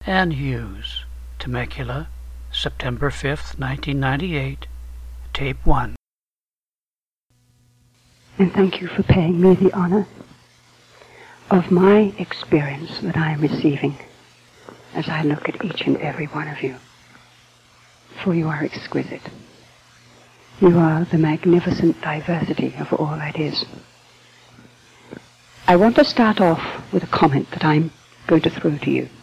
Anne Hughes, Temecula, September 5th, 1998, Tape 1. And thank you for paying me the honor of my experience that I am receiving as I look at each and every one of you. For you are exquisite. You are the magnificent diversity of all that is. I want to start off with a comment that I'm going to throw to you.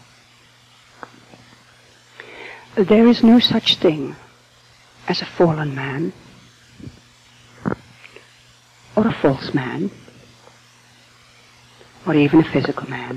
There is no such thing as a fallen man or a false man or even a physical man.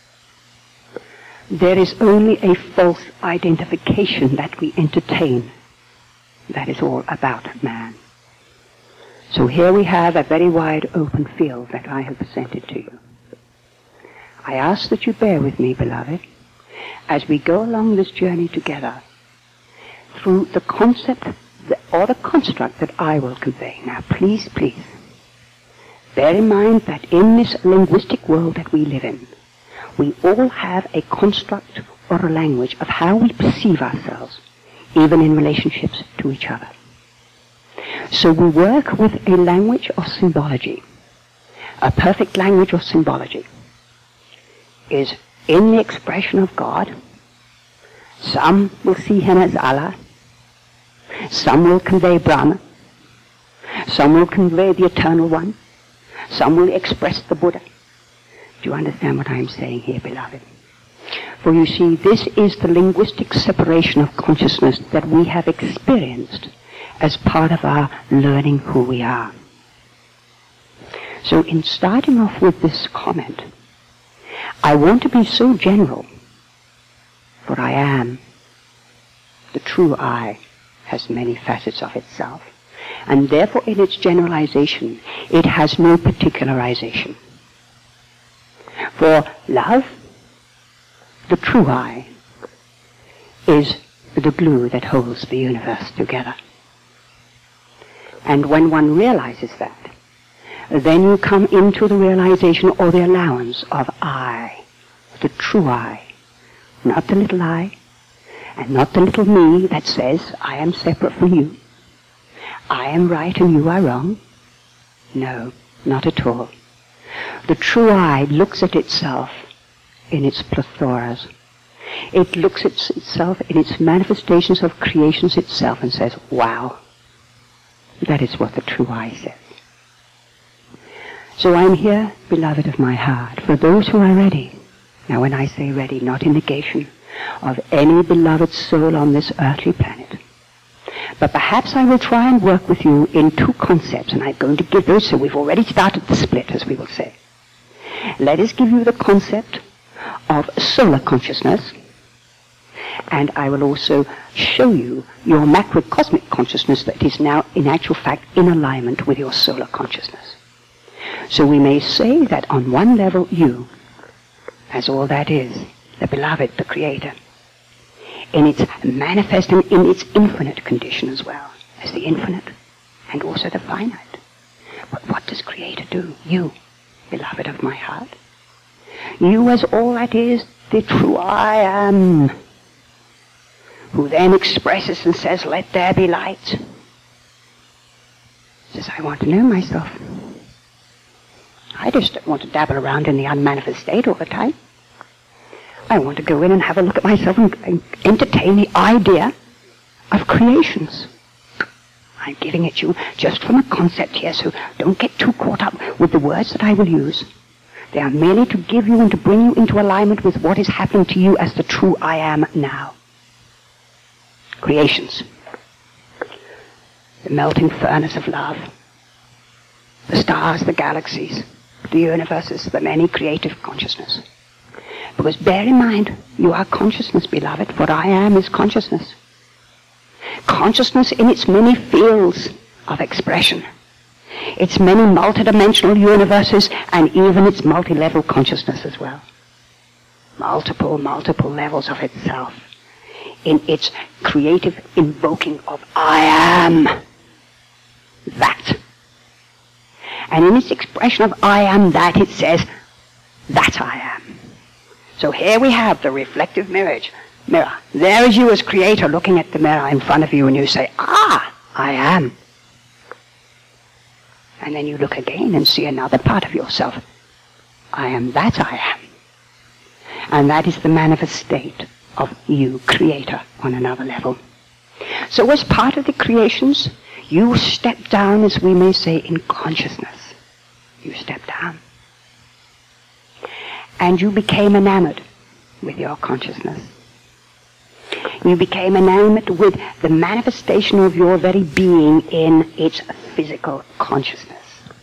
There is only a false identification that we entertain. That is all about man. So here we have a very wide open field that I have presented to you. I ask that you bear with me, beloved, as we go along this journey together through the concept or the construct that I will convey. Now, please, bear in mind that in this linguistic world that we live in, we all have a construct or a language of how we perceive ourselves, even in relationships to each other. So we work with a language of symbology. A perfect language of symbology is in the expression of God. Some will see him as Allah. Some will convey Brahma. Some will convey the Eternal One. Some will express the Buddha. Do you understand what I'm saying here, beloved? For you see, this is the linguistic separation of consciousness that we have experienced as part of our learning who we are. So in starting off with this comment, I want to be so general, for I am. The true I has many facets of itself, and therefore in its generalization, it has no particularization. For love, the true I, is the glue that holds the universe together. And when one realizes that, then you come into the realization or the allowance of I, the true I, not the little I, and not the little me that says I am separate from you. I am right and you are wrong. No, not at all. The true I looks at itself in its plethoras. It looks at itself in its manifestations of creations itself and says, wow. That is what the true I says. So I'm here, beloved of my heart, for those who are ready. Now when I say ready, not in negation of any beloved soul on this earthly planet. But perhaps I will try and work with you in two concepts, and I'm going to give those, so we've already started the split, as we will say. Let us give you the concept of solar consciousness, and I will also show you your macrocosmic consciousness that is now, in actual fact, in alignment with your solar consciousness. So we may say that on one level, you, as all that is, the beloved, the creator, in its manifesting in its infinite condition as well, as the infinite and also the finite. But what does creator do? You, beloved of my heart. You as all that is, the true I am, who then expresses and says, let there be light. Says, I want to know myself. I just don't want to dabble around in the unmanifest state all the time. I want to go in and have a look at myself and entertain the idea of creations. I'm giving it you just from a concept here, so don't get too caught up with the words that I will use. They are merely to give you and to bring you into alignment with what is happening to you as the true I am now. Creations. The melting furnace of love. The stars, the galaxies, the universes, the many creative consciousness. Because bear in mind, you are consciousness, beloved. What I am is consciousness. Consciousness in its many fields of expression. Its many multidimensional universes and even its multi-level consciousness as well. Multiple levels of itself. In its creative invoking of I am. That. And in its expression of I am that, it says, that I am. So here we have the reflective mirror. There is you as creator looking at the mirror in front of you, and you say, I am. And then you look again and see another part of yourself. I am that I am. And that is the manifest state of you, creator, on another level. So as part of the creations, you step down, as we may say, in consciousness. You step down. And you became enamored with your consciousness. You became enamored with the manifestation of your very being in its physical consciousness.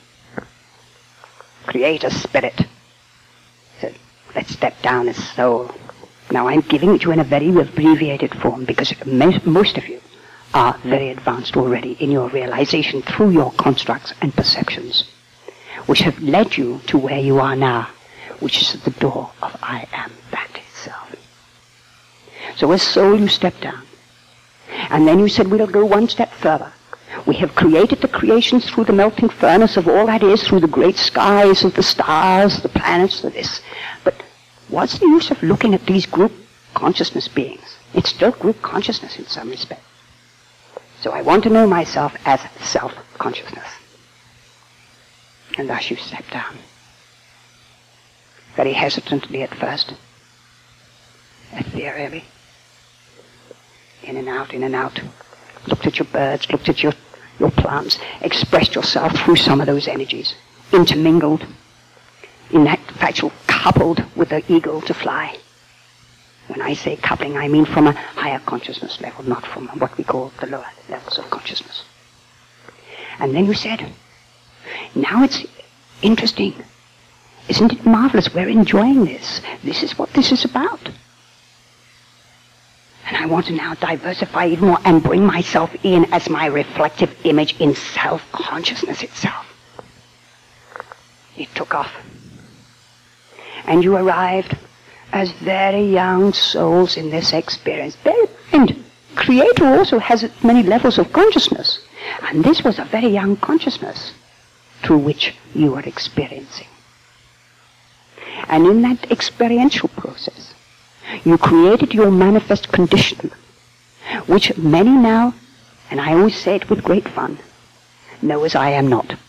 Creator spirit said, let's step down as soul. Now I'm giving it to you in a very abbreviated form because most of you are very advanced already in your realization through your constructs and perceptions, which have led you to where you are now, which is at the door of I am that itself. So as soul you step down. And then you said we'll go one step further. We have created the creations through the melting furnace of all that is, through the great skies of the stars, the planets, the this. But what's the use of looking at these group consciousness beings? It's still group consciousness in some respect. So I want to know myself as self-consciousness. And thus you step down. Very hesitantly at first. Ethereally. In and out, in and out. Looked at your birds, looked at your plants, expressed yourself through some of those energies. Intermingled. In fact, you're coupled with the eagle to fly. When I say coupling, I mean from a higher consciousness level, not from what we call the lower levels of consciousness. And then you said, now it's interesting. Isn't it marvelous? We're enjoying this. This is what this is about. And I want to now diversify even more and bring myself in as my reflective image in self-consciousness itself. It took off. And you arrived as very young souls in this experience. And Creator also has many levels of consciousness. And this was a very young consciousness through which you were experiencing. And in that experiential process, you created your manifest condition, which many now, and I always say it with great fun, know as I am not.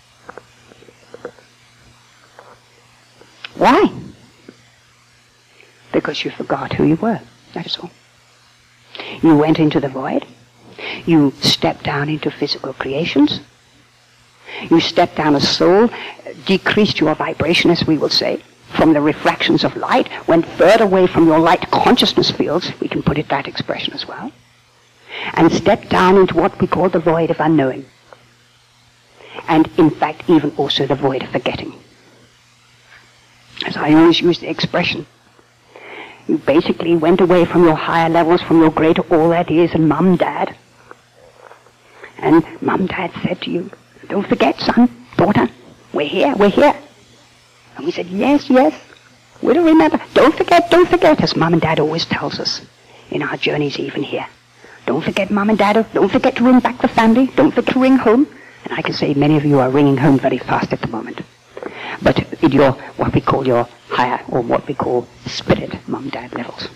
Why? Because you forgot who you were, that is all. You went into the void. You stepped down into physical creations. You stepped down as soul, decreased your vibration, as we will say, from the refractions of light, went further away from your light consciousness fields, we can put it that expression as well, and stepped down into what we call the void of unknowing. And in fact, even also the void of forgetting. As I always use the expression, you basically went away from your higher levels, from your greater all that is, and Mum, Dad. And Mum, Dad said to you, don't forget, son, daughter, we're here, we're here. And we said, yes, yes, we'll remember. Don't forget, as Mum and Dad always tells us in our journeys even here. Don't forget, Mum and Dad, don't forget to ring back the family, don't forget to ring home. And I can say many of you are ringing home very fast at the moment. But in your, what we call your higher, or what we call spirit Mum, Dad levels.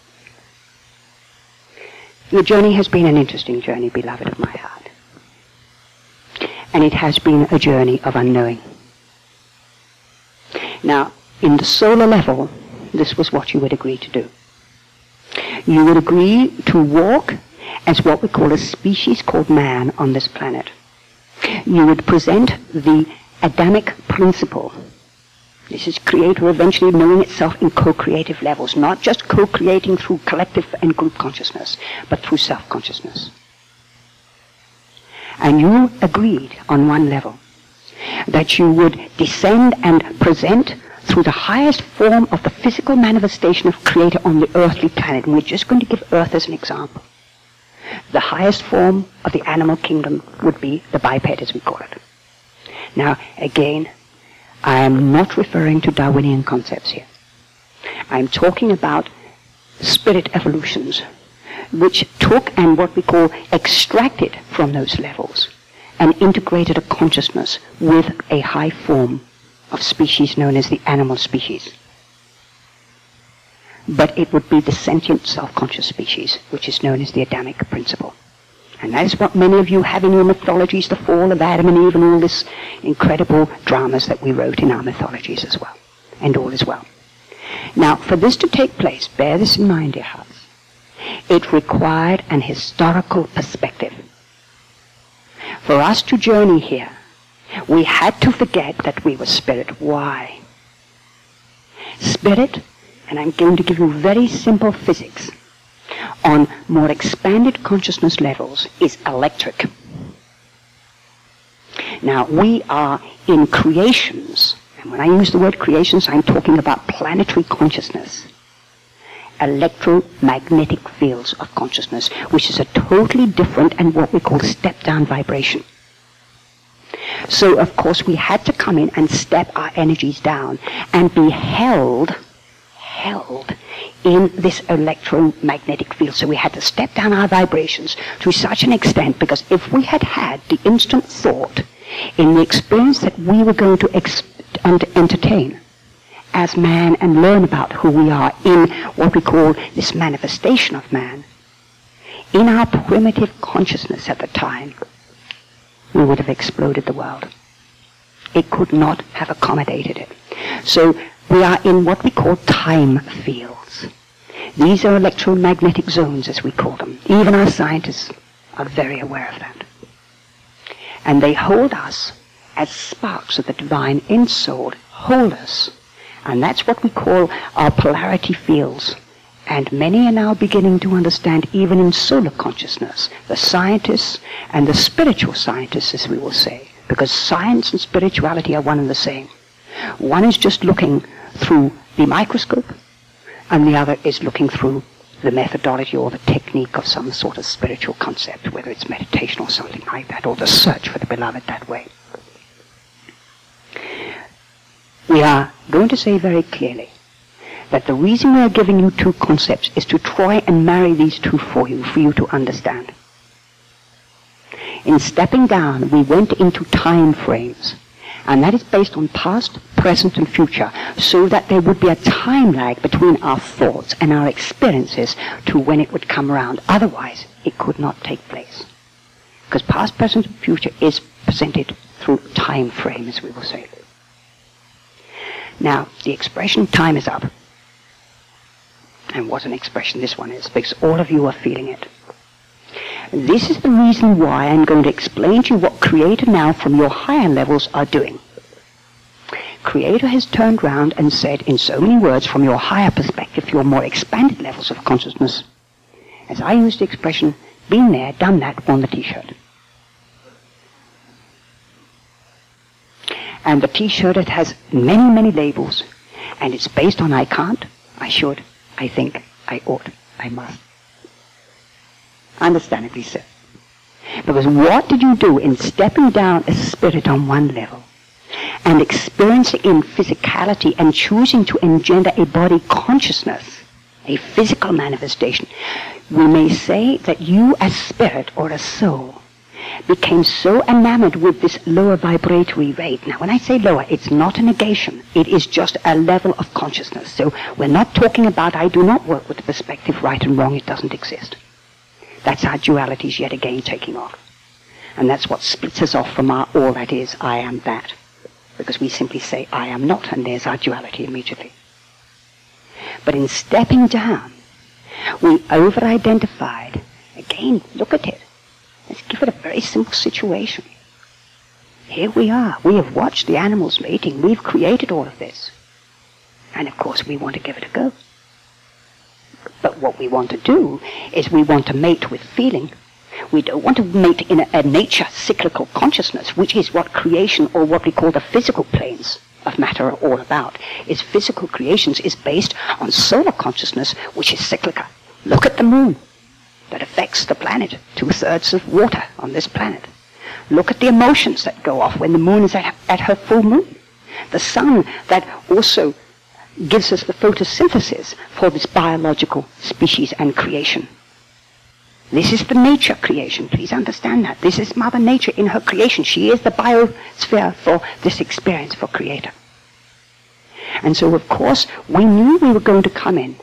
Your journey has been an interesting journey, beloved of my heart. And it has been a journey of unknowing. Now, in the solar level, this was what you would agree to do. You would agree to walk as what we call a species called man on this planet. You would present the Adamic principle. This is Creator eventually knowing itself in co-creative levels, not just co-creating through collective and group consciousness, but through self-consciousness. And you agreed on one level that you would descend and present through the highest form of the physical manifestation of Creator on the earthly planet. And we're just going to give Earth as an example. The highest form of the animal kingdom would be the biped, as we call it. Now, again, I am not referring to Darwinian concepts here. I'm talking about spirit evolutions, which took and what we call extracted from those levels and integrated a consciousness with a high form of species known as the animal species. but it would be the sentient self-conscious species, which is known as the Adamic principle. And that is what many of you have in your mythologies, the fall of Adam and Eve and all this incredible dramas that we wrote in our mythologies as well. And all is well. Now, for this to take place, bear this in mind, dear hearts, it required an historical perspective. For us to journey here, we had to forget that we were spirit. Why? Spirit, and I'm going to give you very simple physics, on more expanded consciousness levels is electric. Now, we are in creations, and when I use the word creations, I'm talking about planetary consciousness, electromagnetic fields of consciousness, which is a totally different and what we call step-down vibration. So, of course, we had to come in and step our energies down and be held in this electromagnetic field. So we had to step down our vibrations to such an extent, because if we had had the instant thought in the experience that we were going to entertain as man and learn about who we are in what we call this manifestation of man, in our primitive consciousness at the time, we would have exploded the world. It could not have accommodated it. So we are in what we call time fields. These are electromagnetic zones, as we call them. Even our scientists are very aware of that. And they hold us as sparks of the divine in-soul, hold us. And that's what we call our polarity fields. And many are now beginning to understand, even in solar consciousness, the scientists and the spiritual scientists, as we will say, because science and spirituality are one and the same. One is just looking through the microscope, and the other is looking through the methodology or the technique of some sort of spiritual concept, whether it's meditation or something like that, or the search for the beloved that way. We are going to say very clearly that the reason we are giving you two concepts is to try and marry these two for you to understand. In stepping down, we went into time frames, and that is based on past, present, and future, so that there would be a time lag between our thoughts and our experiences to when it would come around. Otherwise, it could not take place. Because past, present, and future is presented through time frame, as we will say. Now, the expression time is up. And what an expression this one is, because all of you are feeling it. This is the reason why I'm going to explain to you what Creator now from your higher levels are doing. Creator has turned round and said in so many words from your higher perspective, your more expanded levels of consciousness, as I use the expression, been there, done that, on the t-shirt. And the t-shirt, it has many, many labels, and it's based on I can't, I should, I think, I ought, I must. Understandably so. Because what did you do in stepping down as spirit on one level and experiencing in physicality and choosing to engender a body consciousness, a physical manifestation? We may say that you as spirit or as soul became so enamored with this lower vibratory rate. Now, when I say lower, it's not a negation. It is just a level of consciousness. So we're not talking about I do not work with the perspective right and wrong. It doesn't exist. That's our dualities yet again taking off. And that's what splits us off from our all that is, I am that. Because we simply say, I am not, and there's our duality immediately. But in stepping down, we over-identified. Again, look at it. Let's give it a very simple situation. Here we are. We have watched the animals mating. We've created all of this. And of course, we want to give it a go. But what we want to do is we want to mate with feeling. We don't want to mate in a nature cyclical consciousness, which is what creation, or what we call the physical planes of matter, are all about. Is physical creations is based on solar consciousness, which is cyclical. Look at the moon that affects the planet, 2/3 of water on this planet. Look at the emotions that go off when the moon is at her full moon. The sun that also gives us the photosynthesis for this biological species and creation. This is the nature creation. Please understand that. This is Mother Nature in her creation. She is the biosphere for this experience for Creator. And so, of course, we knew we were going to come in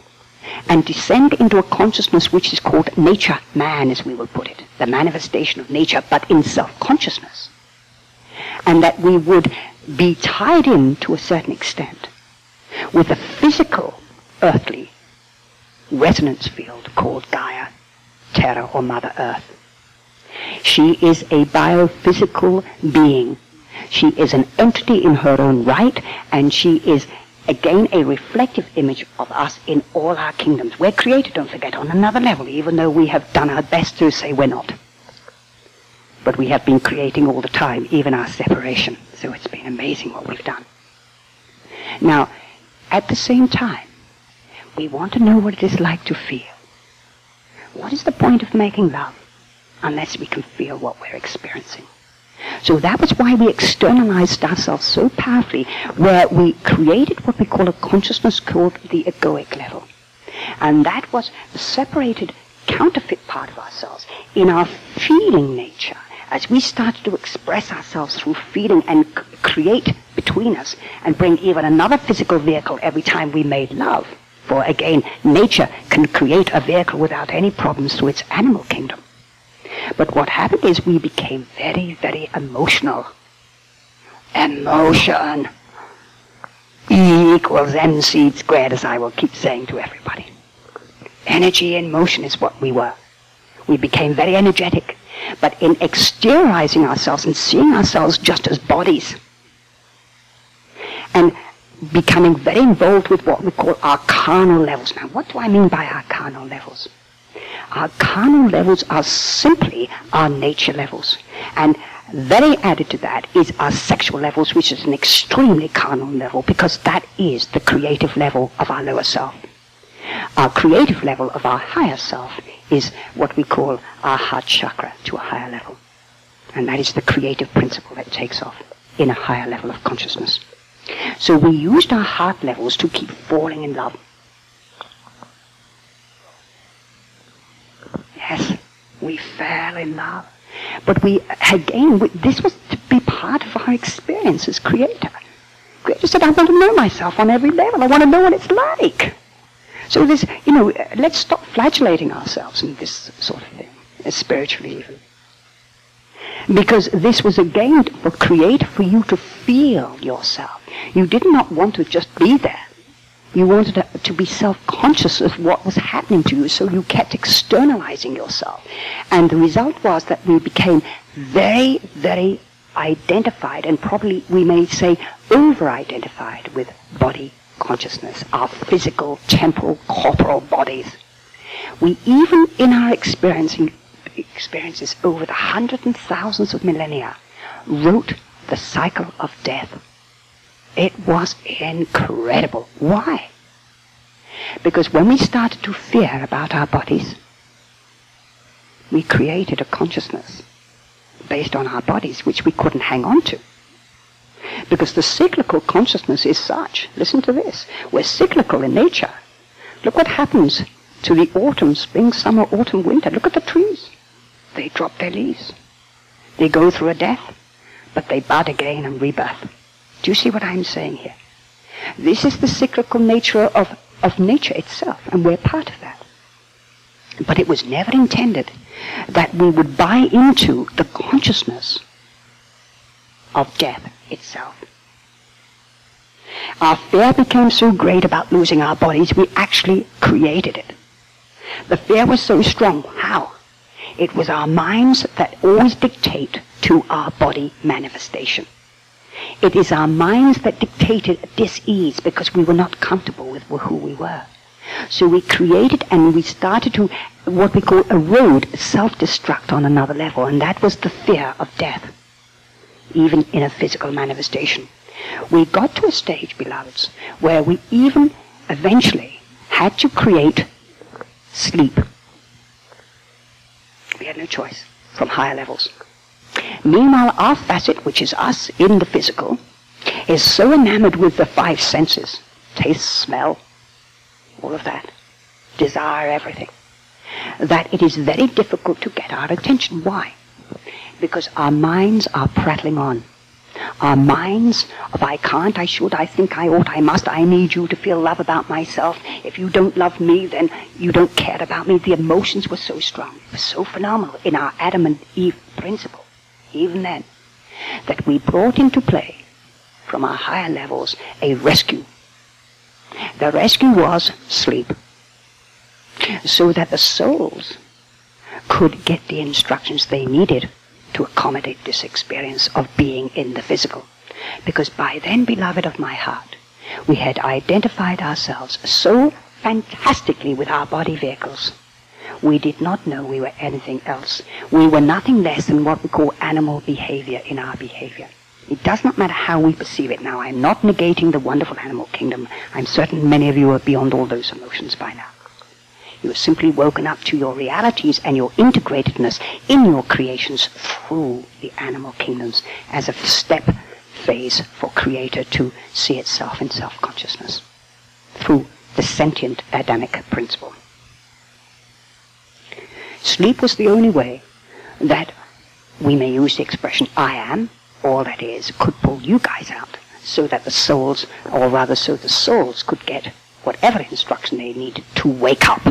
and descend into a consciousness which is called nature man, as we will put it, the manifestation of nature, but in self-consciousness. And that we would be tied in to a certain extent with a physical, earthly resonance field called Gaia, Terra, or Mother Earth. She is a biophysical being. She is an entity in her own right, and she is, again, a reflective image of us in all our kingdoms. We're created, don't forget, on another level, even though we have done our best to say we're not. But we have been creating all the time, even our separation. So it's been amazing what we've done. Now, at the same time, we want to know what it is like to feel. What is the point of making love unless we can feel what we're experiencing? So that was why we externalized ourselves so powerfully, where we created what we call a consciousness called the egoic level. And that was the separated counterfeit part of ourselves in our feeling nature. As we started to express ourselves through feeling and create between us and bring even another physical vehicle every time we made love. For again, nature can create a vehicle without any problems through its animal kingdom. But what happened is we became very, very emotional. Emotion. E equals mc squared, as I will keep saying to everybody. Energy in motion is what we were. We became very energetic. But in exteriorizing ourselves and seeing ourselves just as bodies, and becoming very involved with what we call our carnal levels. Now, what do I mean by our carnal levels? Our carnal levels are simply our nature levels. And very added to that is our sexual levels, which is an extremely carnal level, because that is the creative level of our lower self. Our creative level of our higher self is what we call our heart chakra, to a higher level. And that is the creative principle that takes off in a higher level of consciousness. So we used our heart levels to keep falling in love. Yes, we fell in love. But this was to be part of our experience as creator. Creator said, I want to know myself on every level. I want to know what it's like. So this, let's stop flagellating ourselves in this sort of thing, spiritually even. Because this was again for creator, for you to feel yourself. You did not want to just be there. You wanted to be self-conscious of what was happening to you, so you kept externalizing yourself. And the result was that we became very, very identified, and probably we may say over-identified with body consciousness, our physical, temporal, corporal bodies. We even in our experiences over the hundreds and thousands of millennia wrote the cycle of death. It was incredible. Why? Because when we started to fear about our bodies, we created a consciousness based on our bodies which we couldn't hang on to. Because the cyclical consciousness is such. Listen to this. We're cyclical in nature. Look what happens to the autumn, spring, summer, autumn, winter. Look at the trees. They drop their leaves. They go through a death, but they bud again and rebirth. Do you see what I'm saying here? This is the cyclical nature of nature itself, and we're part of that. But it was never intended that we would buy into the consciousness of death itself. Our fear became so great about losing our bodies, we actually created it. The fear was so strong. How? It was our minds that always dictate to our body manifestation. It is our minds that dictated dis-ease because we were not comfortable with who we were. So we created and we started to what we call erode, self-destruct on another level, and that was the fear of death, even in a physical manifestation. We got to a stage, beloveds, where we even eventually had to create sleep. We had no choice from higher levels. Meanwhile, our facet, which is us in the physical, is so enamored with the five senses, taste, smell, all of that, desire, everything, that it is very difficult to get our attention. Why? Because our minds are prattling on. Our minds of I can't, I should, I think, I ought, I must, I need you to feel love about myself. If you don't love me, then you don't care about me. The emotions were so strong, it was so phenomenal in our Adam and Eve principle, even then, that we brought into play from our higher levels a rescue. The rescue was sleep, so that the souls could get the instructions they needed to accommodate this experience of being in the physical. Because by then, beloved of my heart, we had identified ourselves so fantastically with our body vehicles. We did not know we were anything else. We were nothing less than what we call animal behavior in our behavior. It does not matter how we perceive it now. I'm not negating the wonderful animal kingdom. I'm certain many of you are beyond all those emotions by now. You have simply woken up to your realities and your integratedness in your creations through the animal kingdoms as a step phase for Creator to see itself in self-consciousness through the sentient Adamic principle. Sleep was the only way that we may use the expression I am, or that is, could pull you guys out so that the souls, or rather so the souls could get whatever instruction they needed to wake up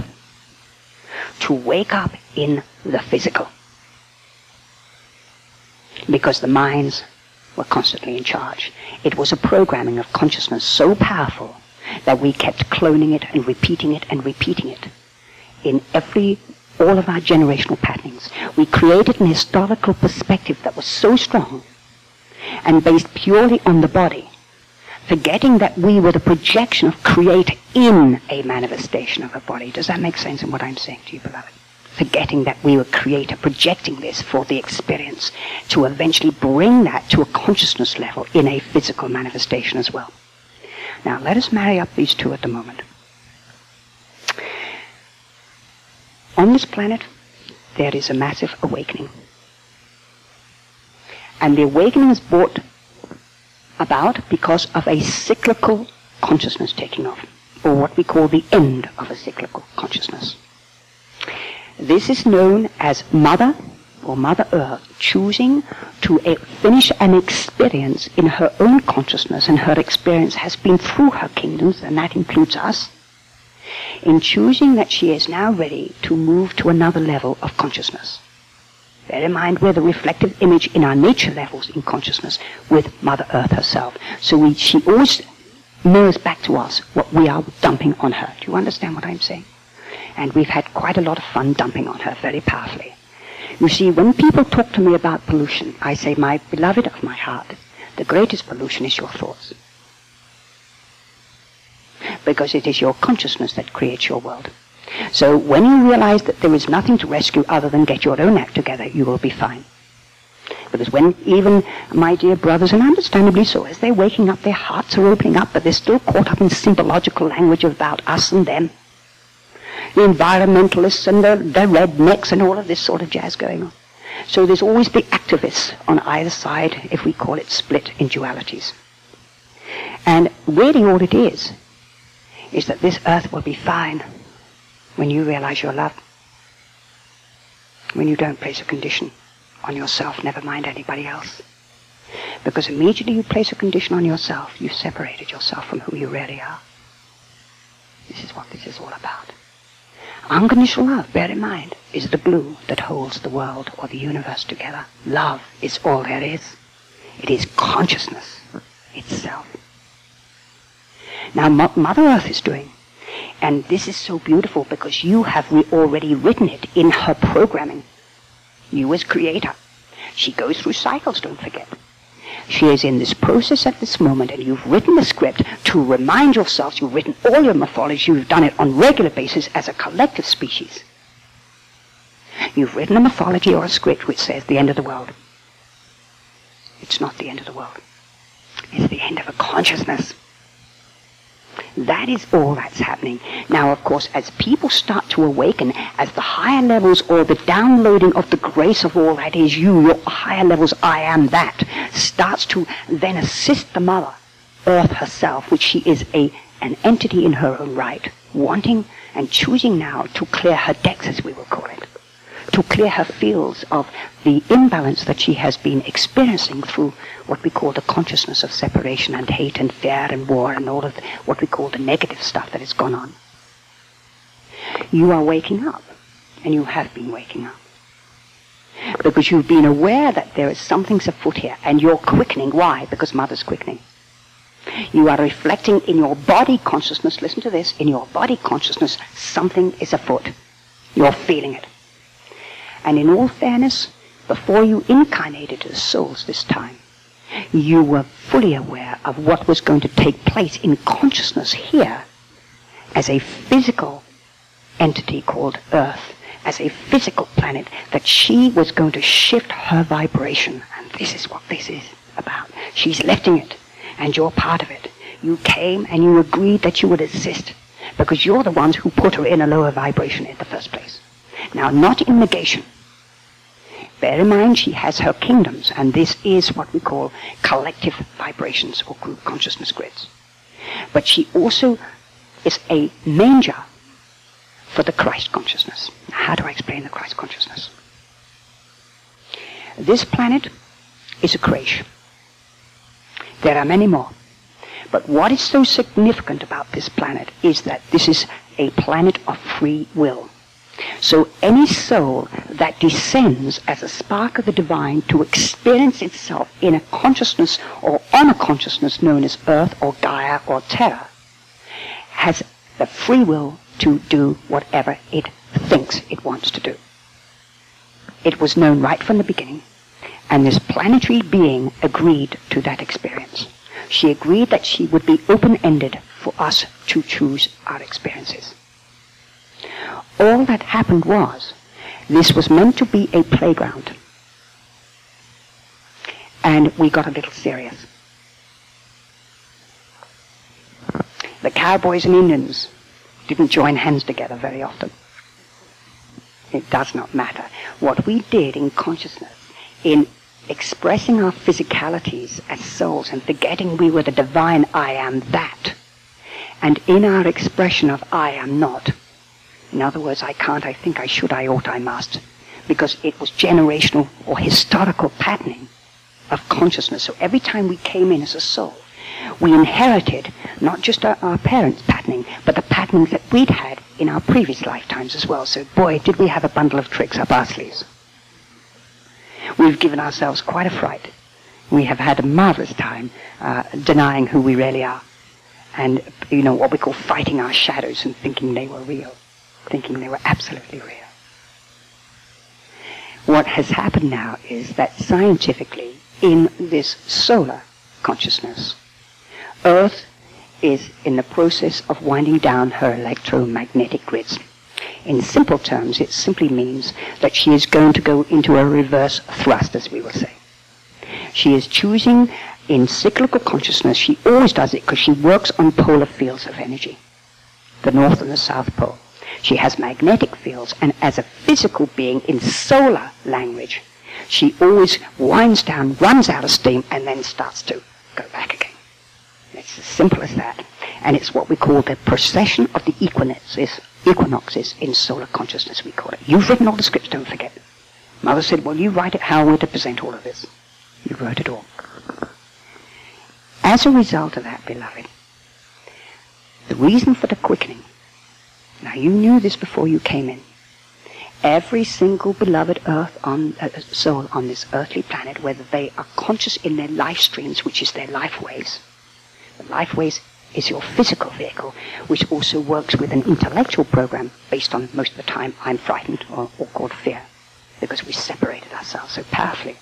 in the physical. Because the minds were constantly in charge. It was a programming of consciousness so powerful that we kept cloning it and repeating it and repeating it in all of our generational patternings. We created an historical perspective that was so strong and based purely on the body, forgetting that we were the projection of Creator in a manifestation of a body. Does that make sense in what I'm saying to you, beloved? Forgetting that we were Creator, projecting this for the experience to eventually bring that to a consciousness level in a physical manifestation as well. Now, let us marry up these two at the moment. On this planet, there is a massive awakening. And the awakening is brought about because of a cyclical consciousness taking off, or what we call the end of a cyclical consciousness. This is known as Mother or Mother Earth choosing to finish an experience in her own consciousness, and her experience has been through her kingdoms, and that includes us, in choosing that she is now ready to move to another level of consciousness. Bear in mind we're the reflective image in our nature levels in consciousness with Mother Earth herself. So she always mirrors back to us what we are dumping on her. Do you understand what I'm saying? And we've had quite a lot of fun dumping on her very powerfully. You see, when people talk to me about pollution, I say, my beloved of my heart, the greatest pollution is your thoughts. Because it is your consciousness that creates your world. So when you realize that there is nothing to rescue other than get your own act together, you will be fine. Because when even my dear brothers, and understandably so, as they're waking up, their hearts are opening up, but they're still caught up in symbological language about us and them. The environmentalists and the rednecks and all of this sort of jazz going on. So there's always the activists on either side, if we call it split in dualities. And really all it is that this earth will be fine when you realize you're loved. When you don't place a condition on yourself, never mind anybody else. Because immediately you place a condition on yourself, you've separated yourself from who you really are. This is what this is all about. Unconditional love, bear in mind, is the glue that holds the world or the universe together. Love is all there is. It is consciousness itself. Now, Mother Earth is doing, and this is so beautiful because you have already written it in her programming. You as Creator. She goes through cycles, don't forget. She is in this process at this moment, and you've written the script to remind yourselves, you've written all your mythology, you've done it on a regular basis as a collective species. You've written a mythology or a script which says the end of the world. It's not the end of the world. It's the end of a consciousness. That is all that's happening. Now, of course, as people start to awaken, as the higher levels or the downloading of the grace of all that is you, your higher levels, I am that, starts to then assist the Mother Earth herself, which she is an entity in her own right, wanting and choosing now to clear her decks, as we will call it, to clear her fields of the imbalance that she has been experiencing through what we call the consciousness of separation and hate and fear and war and all of what we call the negative stuff that has gone on. You are waking up, and you have been waking up. Because you've been aware that there is something's afoot here, and you're quickening. Why? Because Mother's quickening. You are reflecting in your body consciousness, listen to this, in your body consciousness, something is afoot. You're feeling it. And in all fairness, before you incarnated as souls this time, you were fully aware of what was going to take place in consciousness here as a physical entity called Earth, as a physical planet, that she was going to shift her vibration. And this is what this is about. She's lifting it, and you're part of it. You came and you agreed that you would assist, because you're the ones who put her in a lower vibration in the first place. Now, not in negation. Bear in mind, she has her kingdoms, and this is what we call collective vibrations or group consciousness grids. But she also is a manger for the Christ consciousness. How do I explain the Christ consciousness? This planet is a creation. There are many more. But what is so significant about this planet is that this is a planet of free will. So any soul that descends as a spark of the divine to experience itself in a consciousness or on a consciousness known as Earth or Gaia or Terra has the free will to do whatever it thinks it wants to do. It was known right from the beginning, and this planetary being agreed to that experience. She agreed that she would be open-ended for us to choose our experiences. All that happened was, this was meant to be a playground. And we got a little serious. The cowboys and Indians didn't join hands together very often. It does not matter. What we did in consciousness, in expressing our physicalities as souls and forgetting we were the divine I am that, and in our expression of I am not, in other words, I can't, I think, I should, I ought, I must, because it was generational or historical patterning of consciousness. So every time we came in as a soul, we inherited not just our parents' patterning, but the patterning that we'd had in our previous lifetimes as well. So boy, did we have a bundle of tricks up our sleeves. We've given ourselves quite a fright. We have had a marvelous time denying who we really are. And, you know, what we call fighting our shadows and thinking they were real. Thinking they were absolutely real. What has happened now is that scientifically, in this solar consciousness, Earth is in the process of winding down her electromagnetic grids. In simple terms, it simply means that she is going to go into a reverse thrust, as we will say. She is choosing in cyclical consciousness. She always does it because she works on polar fields of energy, the North and the South Pole. She has magnetic fields, and as a physical being in solar language, she always winds down, runs out of steam, and then starts to go back again. It's as simple as that. And it's what we call the procession of the equinoxes in solar consciousness, we call it. You've written all the scripts, don't forget. Mother said, well, you write it how we're to present all of this. You wrote it all. As a result of that, beloved, the reason for the quickening, now you knew this before you came in. Every single beloved soul on this earthly planet, whether they are conscious in their life streams, which is their life ways. The life ways is your physical vehicle, which also works with an intellectual program based on, most of the time, I'm frightened, or called fear, because we separated ourselves so powerfully.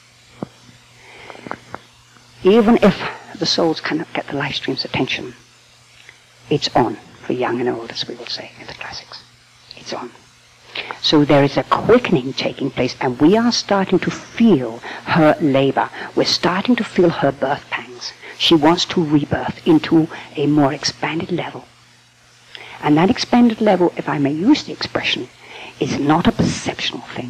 Even if the souls cannot get the life stream's attention, it's on. For young and old, as we will say in the classics. It's on. So there is a quickening taking place, and we are starting to feel her labor. We're starting to feel her birth pangs. She wants to rebirth into a more expanded level. And that expanded level, if I may use the expression, is not a perceptual thing.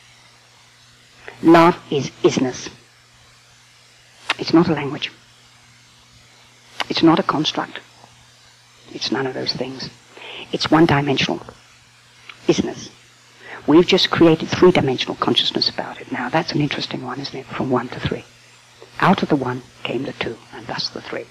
Love is isness. It's not a language. It's not a construct. It's none of those things. It's one-dimensional. Isness. We've just created three-dimensional consciousness about it. Now, that's an interesting one, isn't it? From 1 to 3. Out of the 1 came the 2, and thus the 3.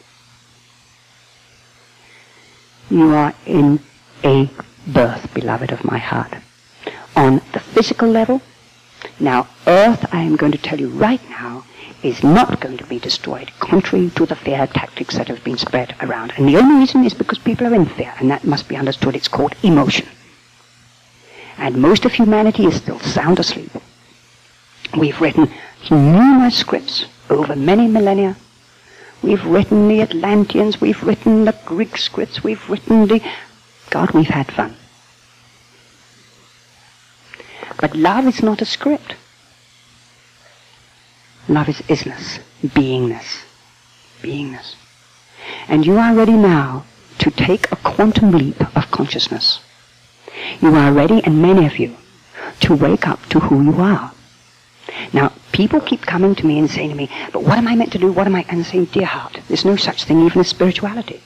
You are in a birth, beloved of my heart. On the physical level, now, Earth, I am going to tell you right now, is not going to be destroyed, contrary to the fear tactics that have been spread around. And the only reason is because people are in fear, and that must be understood. It's called emotion. And most of humanity is still sound asleep. We've written numerous scripts over many millennia. We've written the Atlanteans, we've written the Greek scripts, we've written the... God, we've had fun. But love is not a script. Love is isness, beingness, beingness. And you are ready now to take a quantum leap of consciousness. You are ready, and many of you, to wake up to who you are. Now, people keep coming to me and saying to me, but what am I meant to do? What am I? And saying, dear heart, there's no such thing even as spirituality.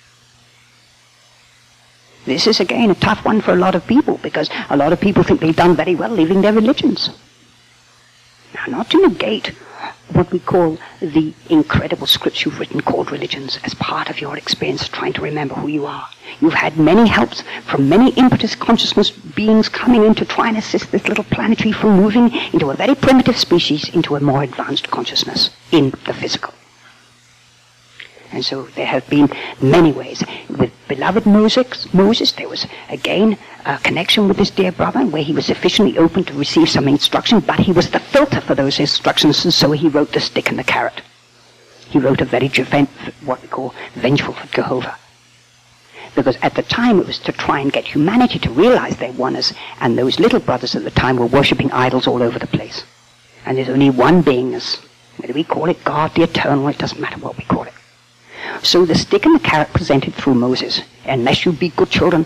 This is, again, a tough one for a lot of people, because a lot of people think they've done very well leaving their religions. Now, not to negate what we call the incredible scripts you've written called religions as part of your experience of trying to remember who you are. You've had many helps from many impetus consciousness beings coming in to try and assist this little planetary from moving into a very primitive species into a more advanced consciousness in the physical. And so there have been many ways. With beloved Moses, there was, again, a connection with this dear brother where he was sufficiently open to receive some instruction, but he was the filter for those instructions, and so he wrote the stick and the carrot. He wrote a very, what we call, vengeful for Jehovah. Because at the time it was to try and get humanity to realize their oneness, and those little brothers at the time were worshipping idols all over the place. And there's only one beingness. Whether we call it God, the Eternal, it doesn't matter what we call it. So the stick and the carrot presented through Moses, unless you be good children,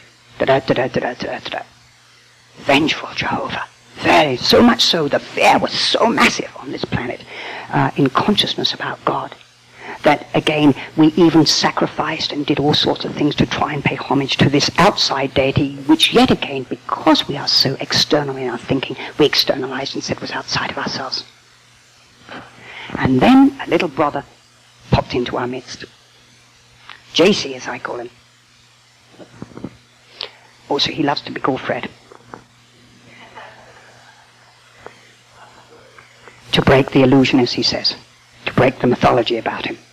vengeful Jehovah. Very, so much so, the fear was so massive on this planet in consciousness about God, that again, we even sacrificed and did all sorts of things to try and pay homage to this outside deity, which yet again, because we are so external in our thinking, we externalized and said was outside of ourselves. And then a little brother popped into our midst. JC, as I call him. Also, he loves to be called Fred. To break the illusion, as he says. To break the mythology about him.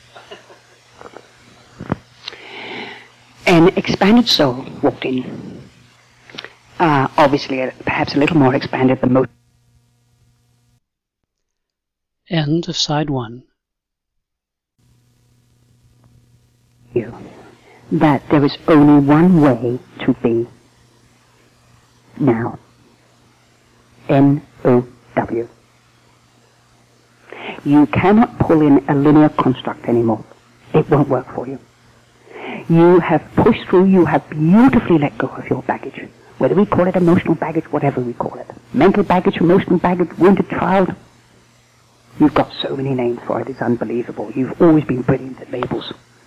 An expanded soul walked in. Obviously, perhaps a little more expanded than most. End of side 1. You, that there is only one way to be now. N-O-W. You cannot pull in a linear construct anymore. It won't work for you. You have pushed through, you have beautifully let go of your baggage. Whether we call it emotional baggage, whatever we call it. Mental baggage, emotional baggage, wounded child. You've got so many names for it, it's unbelievable. You've always been brilliant at labels.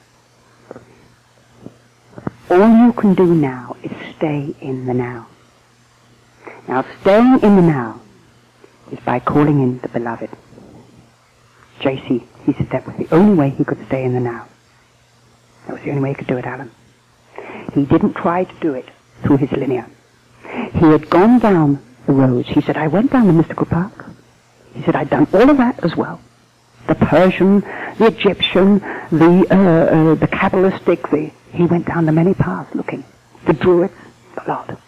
All you can do now is stay in the now. Now, staying in the now is by calling in the beloved. JC, he said that was the only way he could stay in the now. That was the only way he could do it, Alan. He didn't try to do it through his linear. He had gone down the roads. He said, I went down the mystical path. He said, I'd done all of that as well. The Persian, the Egyptian, the Kabbalistic, he went down the many paths looking. The Druids, a lot.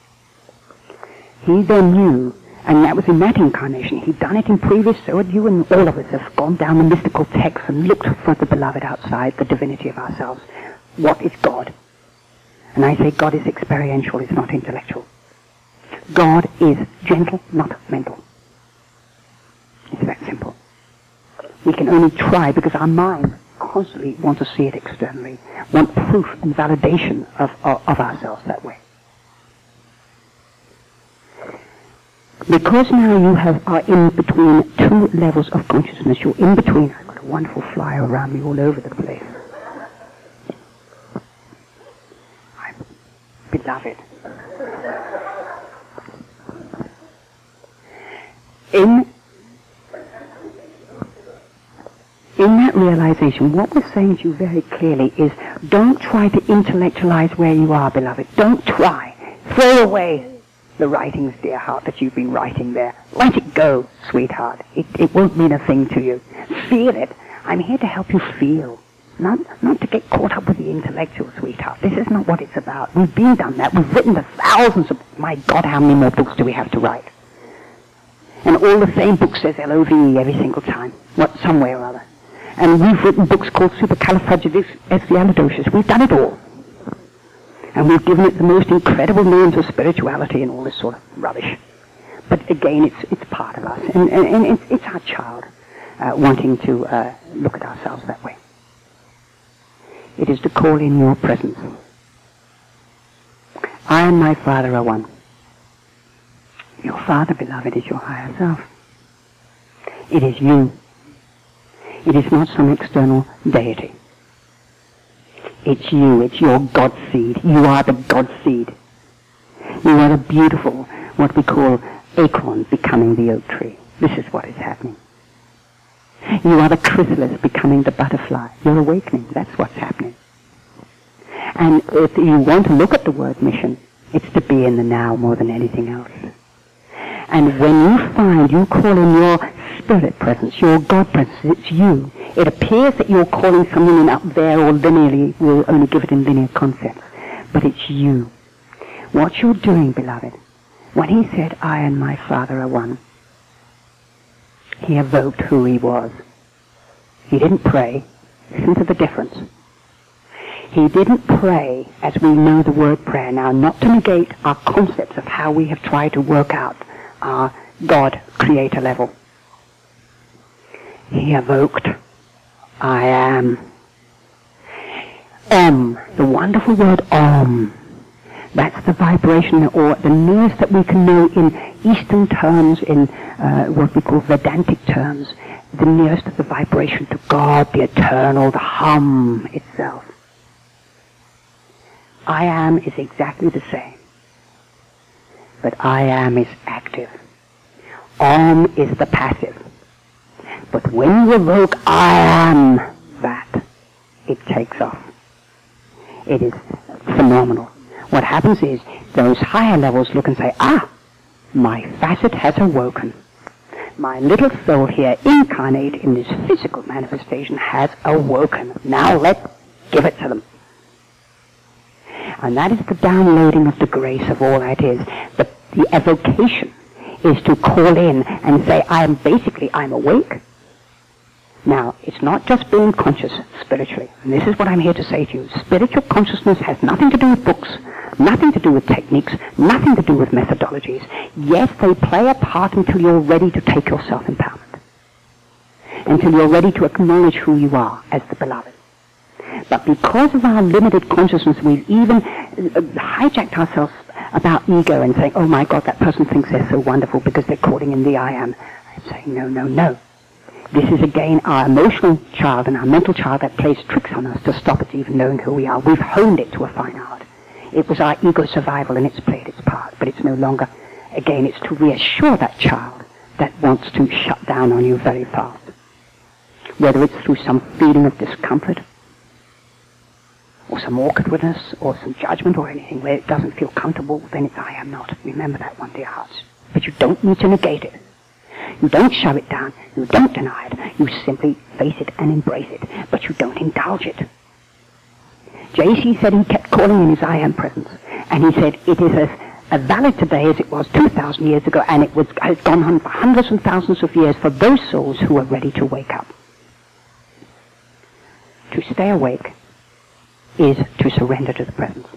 He then knew, and that was in that incarnation, he'd done it in previous, so had you, and all of us have gone down the mystical texts and looked for the beloved outside, the divinity of ourselves. What is God? And I say God is experiential, it's not intellectual. God is gentle, not mental. It's that simple. We can only try because our minds constantly want to see it externally, want proof and validation of ourselves that way. Because now you are in between two levels of consciousness, you're in between. I've got a wonderful flyer around me all over the place. My beloved. In that realization, what we're saying to you very clearly is, don't try to intellectualize where you are, beloved. Don't try. Throw away the writings, dear heart, that you've been writing there. Let it go, sweetheart. It won't mean a thing to you. Feel it. I'm here to help you feel. Not to get caught up with the intellectual, sweetheart. This is not what it's about. We've been done that. We've written the thousands of... My God, how many more books do we have to write? And all the same book says L-O-V-E every single time. Some way or other. And we've written books called Supercalifragilisticexpialidocious. We've done it all. And we've given it the most incredible names of spirituality and all this sort of rubbish. But again, it's part of us. And it's our child wanting to look at ourselves that way. It is to call in your presence. I and my Father are one. Your Father, beloved, is your higher self. It is you. It is not some external deity. It's you. It's your God seed. You are the God seed. You are the beautiful, what we call acorn becoming the oak tree. This is what is happening. You are the chrysalis becoming the butterfly. You're awakening. That's what's happening. And if you want to look at the word mission, it's to be in the now more than anything else. And when you find you call in your spirit presence, your God presence, it's you. It appears that you're calling something in up there or linearly, we'll only give it in linear concepts. But it's you. What you're doing, beloved, when he said, I and my Father are one, he evoked who he was. He didn't pray. Listen to the difference. He didn't pray as we know the word prayer now, not to negate our concepts of how we have tried to work out our God creator level. He evoked, I am. The wonderful word Om. That's the vibration or the nearest that we can know in Eastern terms, in what we call Vedantic terms, the nearest of the vibration to God, the eternal, the hum itself. I am is exactly the same. But I am is active. Om is the passive. But when you evoke I am that, it takes off. It is phenomenal. What happens is those higher levels look and say, my facet has awoken. My little soul here, incarnate in this physical manifestation, has awoken. Now let's give it to them. And that is the downloading of the grace of all that is. The evocation is to call in and say, I'm awake. Now, it's not just being conscious spiritually. And this is what I'm here to say to you. Spiritual consciousness has nothing to do with books, nothing to do with techniques, nothing to do with methodologies. Yes, they play a part until you're ready to take your self-empowerment. Until you're ready to acknowledge who you are as the beloved. But because of our limited consciousness, we've even hijacked ourselves about ego and saying, oh my God, that person thinks they're so wonderful because they're calling in the I am. I'm saying, no. This is again our emotional child and our mental child that plays tricks on us to stop us even knowing who we are. We've honed it to a fine art. It was our ego survival and it's played its part, but it's no longer, again, it's to reassure that child that wants to shut down on you very fast. Whether it's through some feeling of discomfort, or some awkwardness, or some judgment, or anything where it doesn't feel comfortable, then it's I am not. Remember that one, dear hearts. But you don't need to negate it. You don't shove it down. You don't deny it. You simply face it and embrace it. But you don't indulge it. J.C. said he kept calling in his I am presence. And he said it is as valid today as it was 2,000 years ago, and has gone on for hundreds and thousands of years for those souls who are ready to wake up. To stay awake is to surrender to the presence.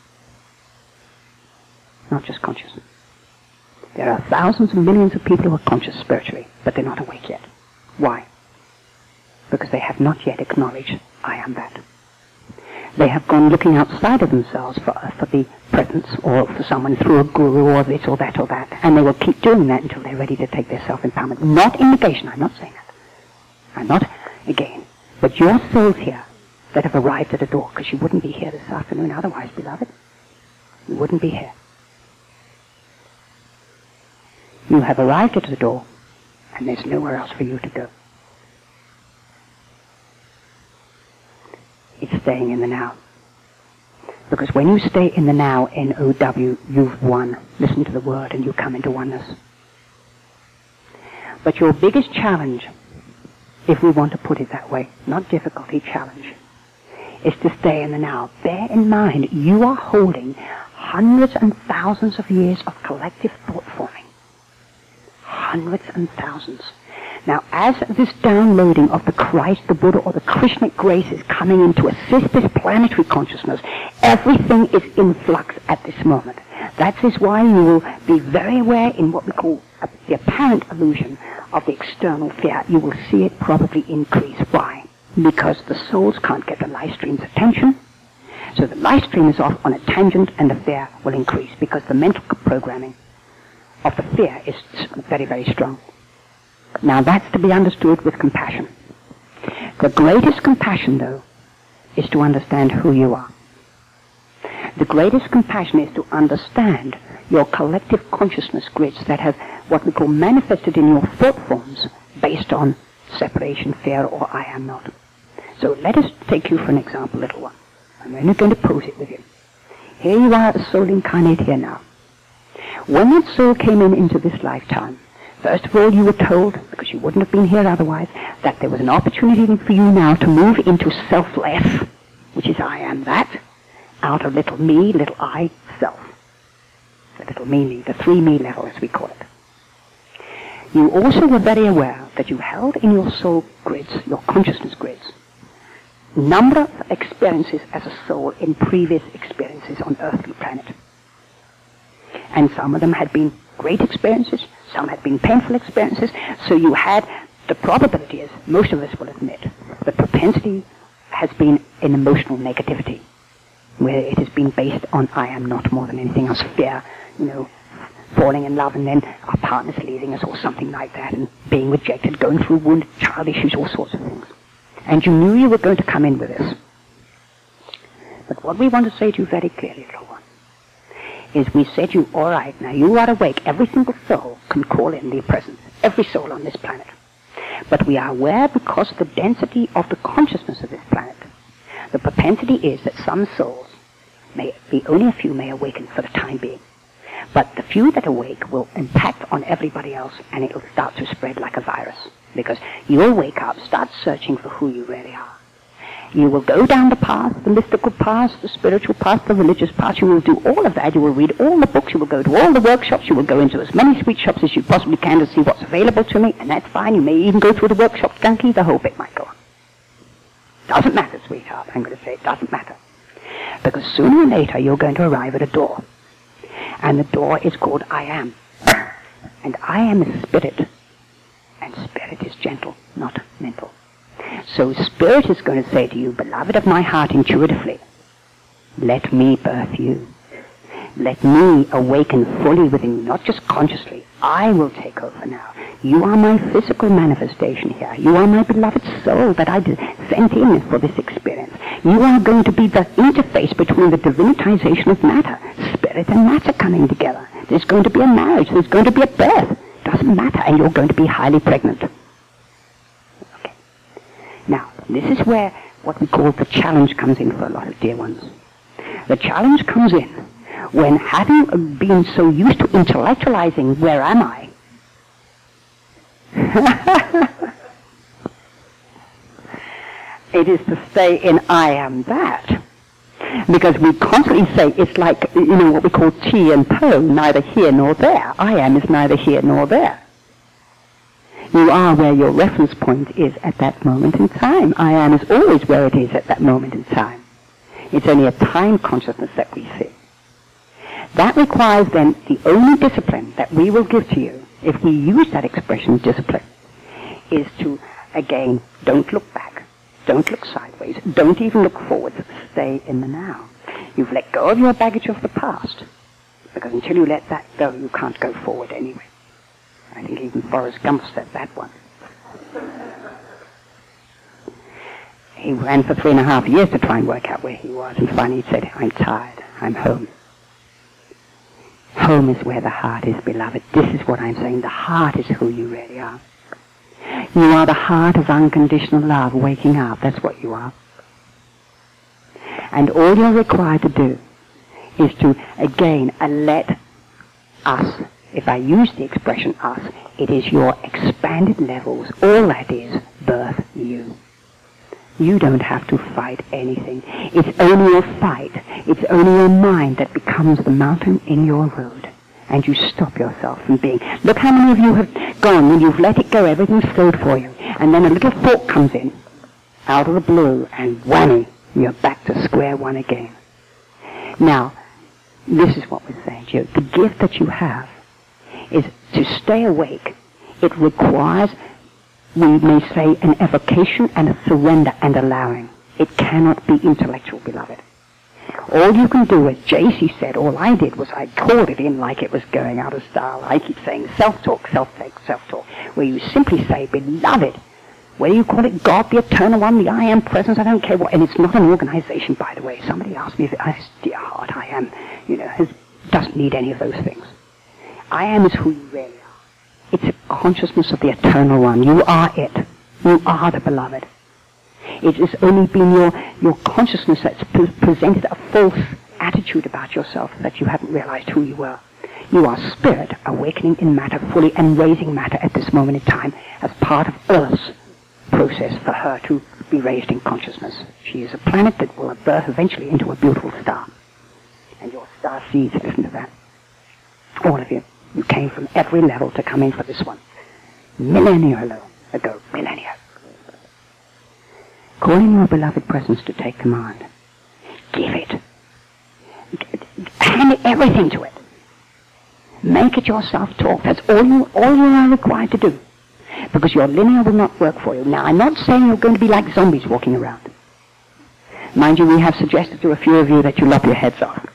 Not just consciousness. There are thousands and millions of people who are conscious spiritually, but they're not awake yet. Why? Because they have not yet acknowledged I am that. They have gone looking outside of themselves for the presence, or for someone through a guru, or this or that or that, and they will keep doing that until they're ready to take their self-empowerment. Not in negation, I'm not saying that. I'm not, again, but your souls here that have arrived at the door, because you wouldn't be here this afternoon otherwise, beloved. You wouldn't be here. You have arrived at the door, and there's nowhere else for you to go. It's staying in the now. Because when you stay in the now, N-O-W, you've won. Listen to the word and you come into oneness. But your biggest challenge, if we want to put it that way, not difficulty, challenge, is to stay in the now. Bear in mind, you are holding hundreds and thousands of years of collective thought forming. Hundreds and thousands. Now, as this downloading of the Christ, the Buddha, or the Krishnic grace is coming in to assist this planetary consciousness, everything is in flux at this moment. That is why you will be very aware in what we call the apparent illusion of the external fear. You will see it probably increase. Why? Because the souls can't get the live stream's attention. So the live stream is off on a tangent and the fear will increase because the mental programming of the fear is very, very strong. Now that's to be understood with compassion. The greatest compassion, though, is to understand who you are. The greatest compassion is to understand your collective consciousness grids that have what we call manifested in your thought forms based on separation, fear, or I am not. So let us take you for an example, little one. I'm only going to pose it with you. Here you are, a soul incarnate here now. When that soul came into this lifetime, first of all, you were told, because you wouldn't have been here otherwise, that there was an opportunity for you now to move into selfless, which is I am that, out of little me, little I, self. The little me, the 3-me level, as we call it. You also were very aware that you held in your soul grids, your consciousness grids, number of experiences as a soul in previous experiences on earthly planet. And some of them had been great experiences, some had been painful experiences, so you had, the probability is, most of us will admit, the propensity has been in emotional negativity, where it has been based on I am not more than anything else, fear, falling in love and then our partners leaving us or something like that, and being rejected, going through wounded child issues, all sorts of things. And you knew you were going to come in with this. But what we want to say to you very clearly, little one, is we said to you, all right, now you are awake. Every single soul can call in the presence. Every soul on this planet. But we are aware because of the density of the consciousness of this planet. The propensity is that some souls, only a few may awaken for the time being. But the few that awake will impact on everybody else, and it will start to spread like a virus. Because you'll wake up, start searching for who you really are. You will go down the path, the mystical path, the spiritual path, the religious path. You will do all of that. You will read all the books. You will go to all the workshops. You will go into as many sweet shops as you possibly can to see what's available to me, and that's fine. You may even go through the workshop skunky. The whole bit might go on. Doesn't matter, sweetheart. I'm going to say it doesn't matter. Because sooner or later you're going to arrive at a door. And the door is called I am. And I am is spirit. And spirit is gentle, not mental. So spirit is going to say to you, beloved of my heart, intuitively, let me birth you. Let me awaken fully within you, not just consciously. I will take over now. You are my physical manifestation here. You are my beloved soul that I sent in for this experience. You are going to be the interface between the divinitization of matter, spirit and matter coming together. There's going to be a marriage. There's going to be a birth. Doesn't matter. And you're going to be highly pregnant. Okay. Now, this is where what we call the challenge comes in for a lot of dear ones. The challenge comes in when, having been so used to intellectualizing where am I, it is to stay in I am that. Because we constantly say it's like, what we call tea and po, neither here nor there. I am is neither here nor there. You are where your reference point is at that moment in time. I am is always where it is at that moment in time. It's only a time consciousness that we see. That requires then the only discipline that we will give to you, if we use that expression discipline, is to, again, don't look back. Don't look sideways. Don't even look forwards. Stay in the now. You've let go of your baggage of the past. Because until you let that go, you can't go forward anyway. I think even Forrest Gump said that one. He ran for 3.5 years to try and work out where he was. And finally he said, I'm tired. I'm home. Home is where the heart is, beloved. This is what I'm saying. The heart is who you really are. You are the heart of unconditional love waking up. That's what you are. And all you're required to do is to, again, let us, if I use the expression us, it is your expanded levels. All that is birth you. You don't have to fight anything. It's only your fight. It's only your mind that becomes the mountain in your road. And you stop yourself from being. Look how many of you have gone when you've let it go, everything's flowed for you. And then a little thought comes in, out of the blue, and whammy, you're back to square one again. Now, this is what we're saying to you. The gift that you have is to stay awake. It requires, we may say, an evocation and a surrender and allowing. It cannot be intellectual, beloved. All you can do, as J.C. said, all I did was I called it in like it was going out of style. I keep saying self-talk, self-talk, where you simply say, beloved, whether you call it God, the Eternal One, the I Am Presence, I don't care what, and it's not an organization, by the way. Somebody asked me if dear heart, I am, doesn't need any of those things. I am is who you really are. It's a consciousness of the Eternal One. You are it. You are the beloved. It has only been your consciousness that's presented a false attitude about yourself that you haven't realized who you were. You are spirit awakening in matter fully and raising matter at this moment in time as part of Earth's process for her to be raised in consciousness. She is a planet that will birth eventually into a beautiful star. And your star seeds, listen to that. All of you. You came from every level to come in for this one. Millennia ago. Millennia. Calling your beloved presence to take command. Give it. Hand everything to it. Make it your self-talk. That's all you are required to do. Because your linear will not work for you. Now, I'm not saying you're going to be like zombies walking around. Mind you, we have suggested to a few of you that you lop your heads off.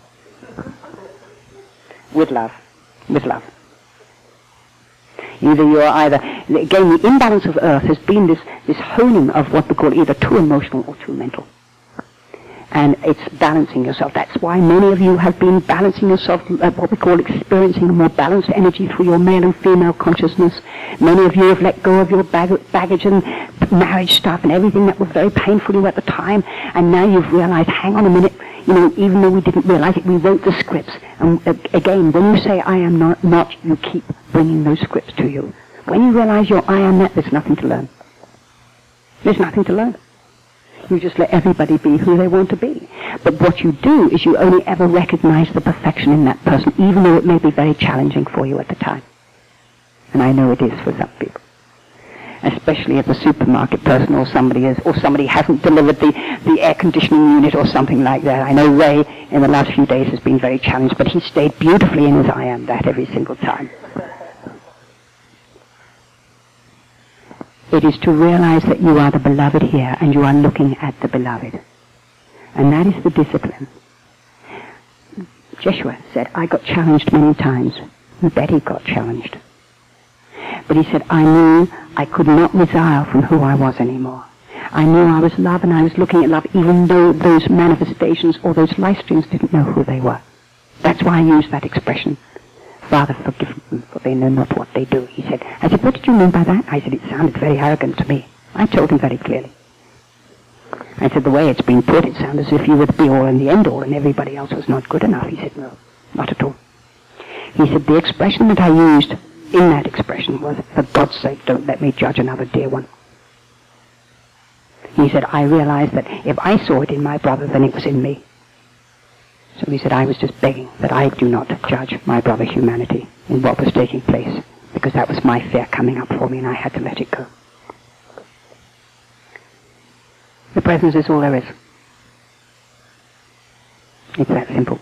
With love. With love. Again, the imbalance of Earth has been this honing of what we call either too emotional or too mental. And it's balancing yourself. That's why many of you have been balancing yourself, what we call experiencing a more balanced energy through your male and female consciousness. Many of you have let go of your baggage and marriage stuff and everything that was very painful to you at the time. And now you've realized, hang on a minute, even though we didn't realize it, we wrote the scripts. And again, when you say, I am not, you keep bringing those scripts to you. When you realize you're I am that, there's nothing to learn. There's nothing to learn. You just let everybody be who they want to be. But what you do is you only ever recognize the perfection in that person, even though it may be very challenging for you at the time. And I know it is for some people. Especially if a supermarket person or somebody hasn't delivered the air conditioning unit or something like that. I know Ray in the last few days has been very challenged, but he stayed beautifully in his I am that every single time. It is to realize that you are the beloved here and you are looking at the beloved. And that is the discipline. Joshua said, I got challenged many times. Betty got challenged. But he said, I knew I could not resile from who I was anymore. I knew I was love and I was looking at love even though those manifestations or those life streams didn't know who they were. That's why I used that expression. Father, forgive them, for they know not what they do. He said, what did you mean by that? I said, it sounded very arrogant to me. I told him very clearly. I said, the way it's been put, it sounds as if you were the be-all and the end-all and everybody else was not good enough. He said, no, not at all. He said, the expression that I used in that expression was, for God's sake, don't let me judge another dear one. He said, I realized that if I saw it in my brother, then it was in me. So he said, I was just begging that I do not judge my brother humanity in what was taking place, because that was my fear coming up for me and I had to let it go. The presence is all there is. It's that simple.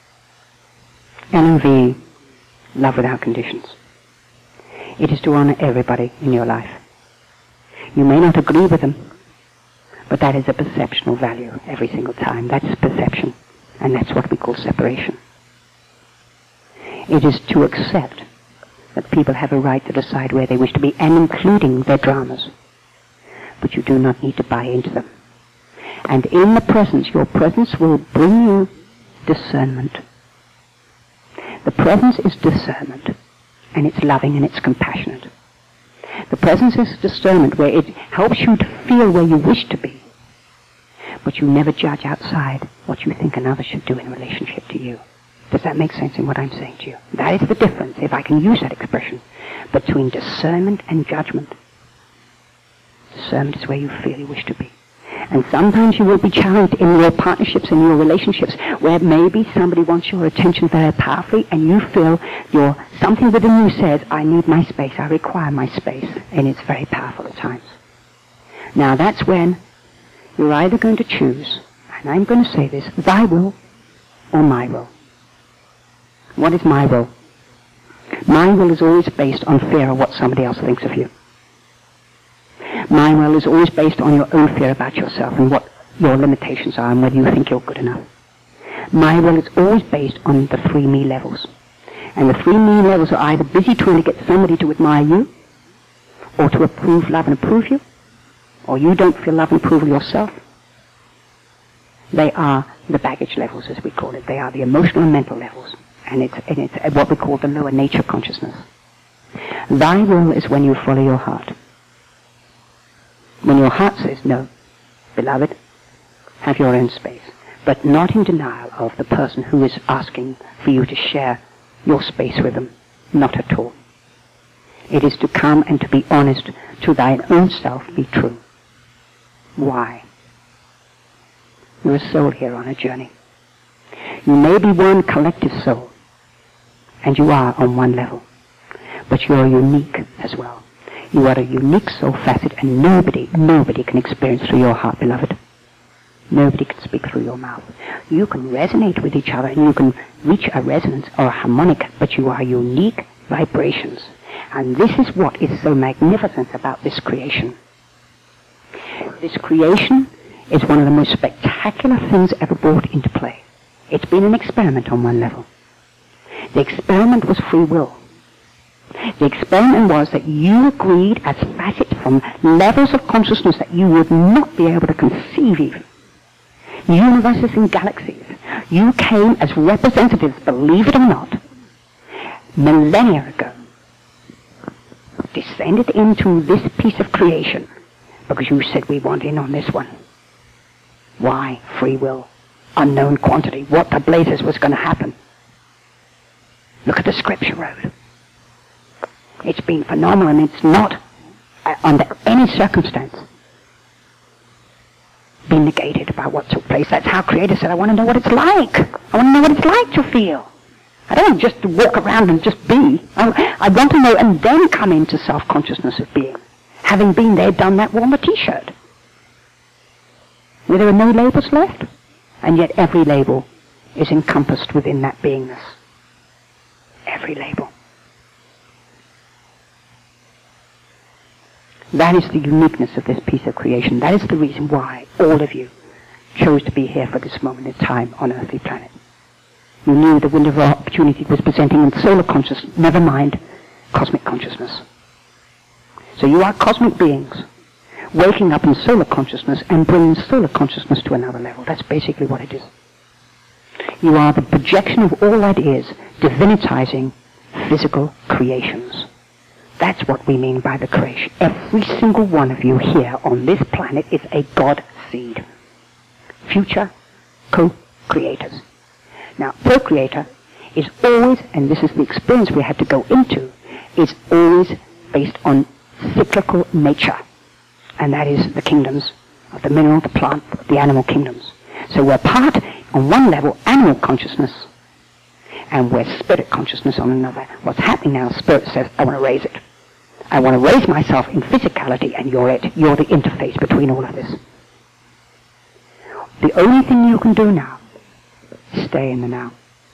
LMV, love without conditions. It is to honor everybody in your life. You may not agree with them, but that is a perceptual value every single time. That's perception. And that's what we call separation. It is to accept that people have a right to decide where they wish to be, and including their dramas. But you do not need to buy into them. And in the presence, your presence will bring you discernment. The presence is discernment, and it's loving and it's compassionate. The presence is discernment, where it helps you to feel where you wish to be. But you never judge outside what you think another should do in relationship to you. Does that make sense in what I'm saying to you? That is the difference, if I can use that expression, between discernment and judgment. Discernment is where you feel you wish to be. And sometimes you will be challenged in your partnerships, in your relationships, where maybe somebody wants your attention very powerfully, and you feel something within you says, I need my space, I require my space, and it's very powerful at times. Now that's when you're either going to choose, and I'm going to say this, thy will or my will. What is my will? My will is always based on fear of what somebody else thinks of you. My will is always based on your own fear about yourself and what your limitations are and whether you think you're good enough. My will is always based on the 3 me levels. And the 3 me levels are either busy trying to get somebody to admire you, or to approve, love, and approve you, or you don't feel love and approval yourself. They are the baggage levels, as we call it. They are the emotional and mental levels. And it's what we call the lower nature consciousness. Thy will is when you follow your heart. When your heart says, no, beloved, have your own space, but not in denial of the person who is asking for you to share your space with them. Not at all. It is to come and to be honest, to thine own self be true. Why? You're a soul here on a journey. You may be one collective soul, and you are on one level, but you are unique as well. You are a unique soul facet, and nobody can experience through your heart, beloved. Nobody can speak through your mouth. You can resonate with each other, and you can reach a resonance or a harmonic, but you are unique vibrations. And this is what is so magnificent about this creation. This creation is one of the most spectacular things ever brought into play. It's been an experiment on one level. The experiment was free will. The experiment was that you agreed as facets from levels of consciousness that you would not be able to conceive even. Universes and galaxies. You came as representatives, believe it or not, millennia ago, descended into this piece of creation because you said we want in on this one. Why? Free will. Unknown quantity. What the blazes was going to happen. Look at the scripture road. It's been phenomenal, and it's not, under any circumstance, been negated by what took place. That's how Creator said, I want to know what it's like. I want to know what it's like to feel. I don't want just to walk around and just be. I want to know and then come into self-consciousness of being. Having been there, done that, worn the t-shirt. Where there are no labels left, and yet every label is encompassed within that beingness. Every label. That is the uniqueness of this piece of creation. That is the reason why all of you chose to be here for this moment in time on earthly planet. You knew the window of opportunity was presenting in solar consciousness, never mind cosmic consciousness. So you are cosmic beings, waking up in solar consciousness and bringing solar consciousness to another level. That's basically what it is. You are the projection of all that is, divinitizing physical creations. That's what we mean by the creation. Every single one of you here on this planet is a God seed. Future co-creators. Now, procreator is always, and this is the experience we had to go into, is always based on cyclical nature. And that is the kingdoms of the mineral, the plant, the animal kingdoms. So we're part, on one level, animal consciousness, and we're spirit consciousness on another. What's happening now, spirit says, I want to raise it. I want to raise myself in physicality, and you're it. You're the interface between all of this. The only thing you can do now is stay in the now.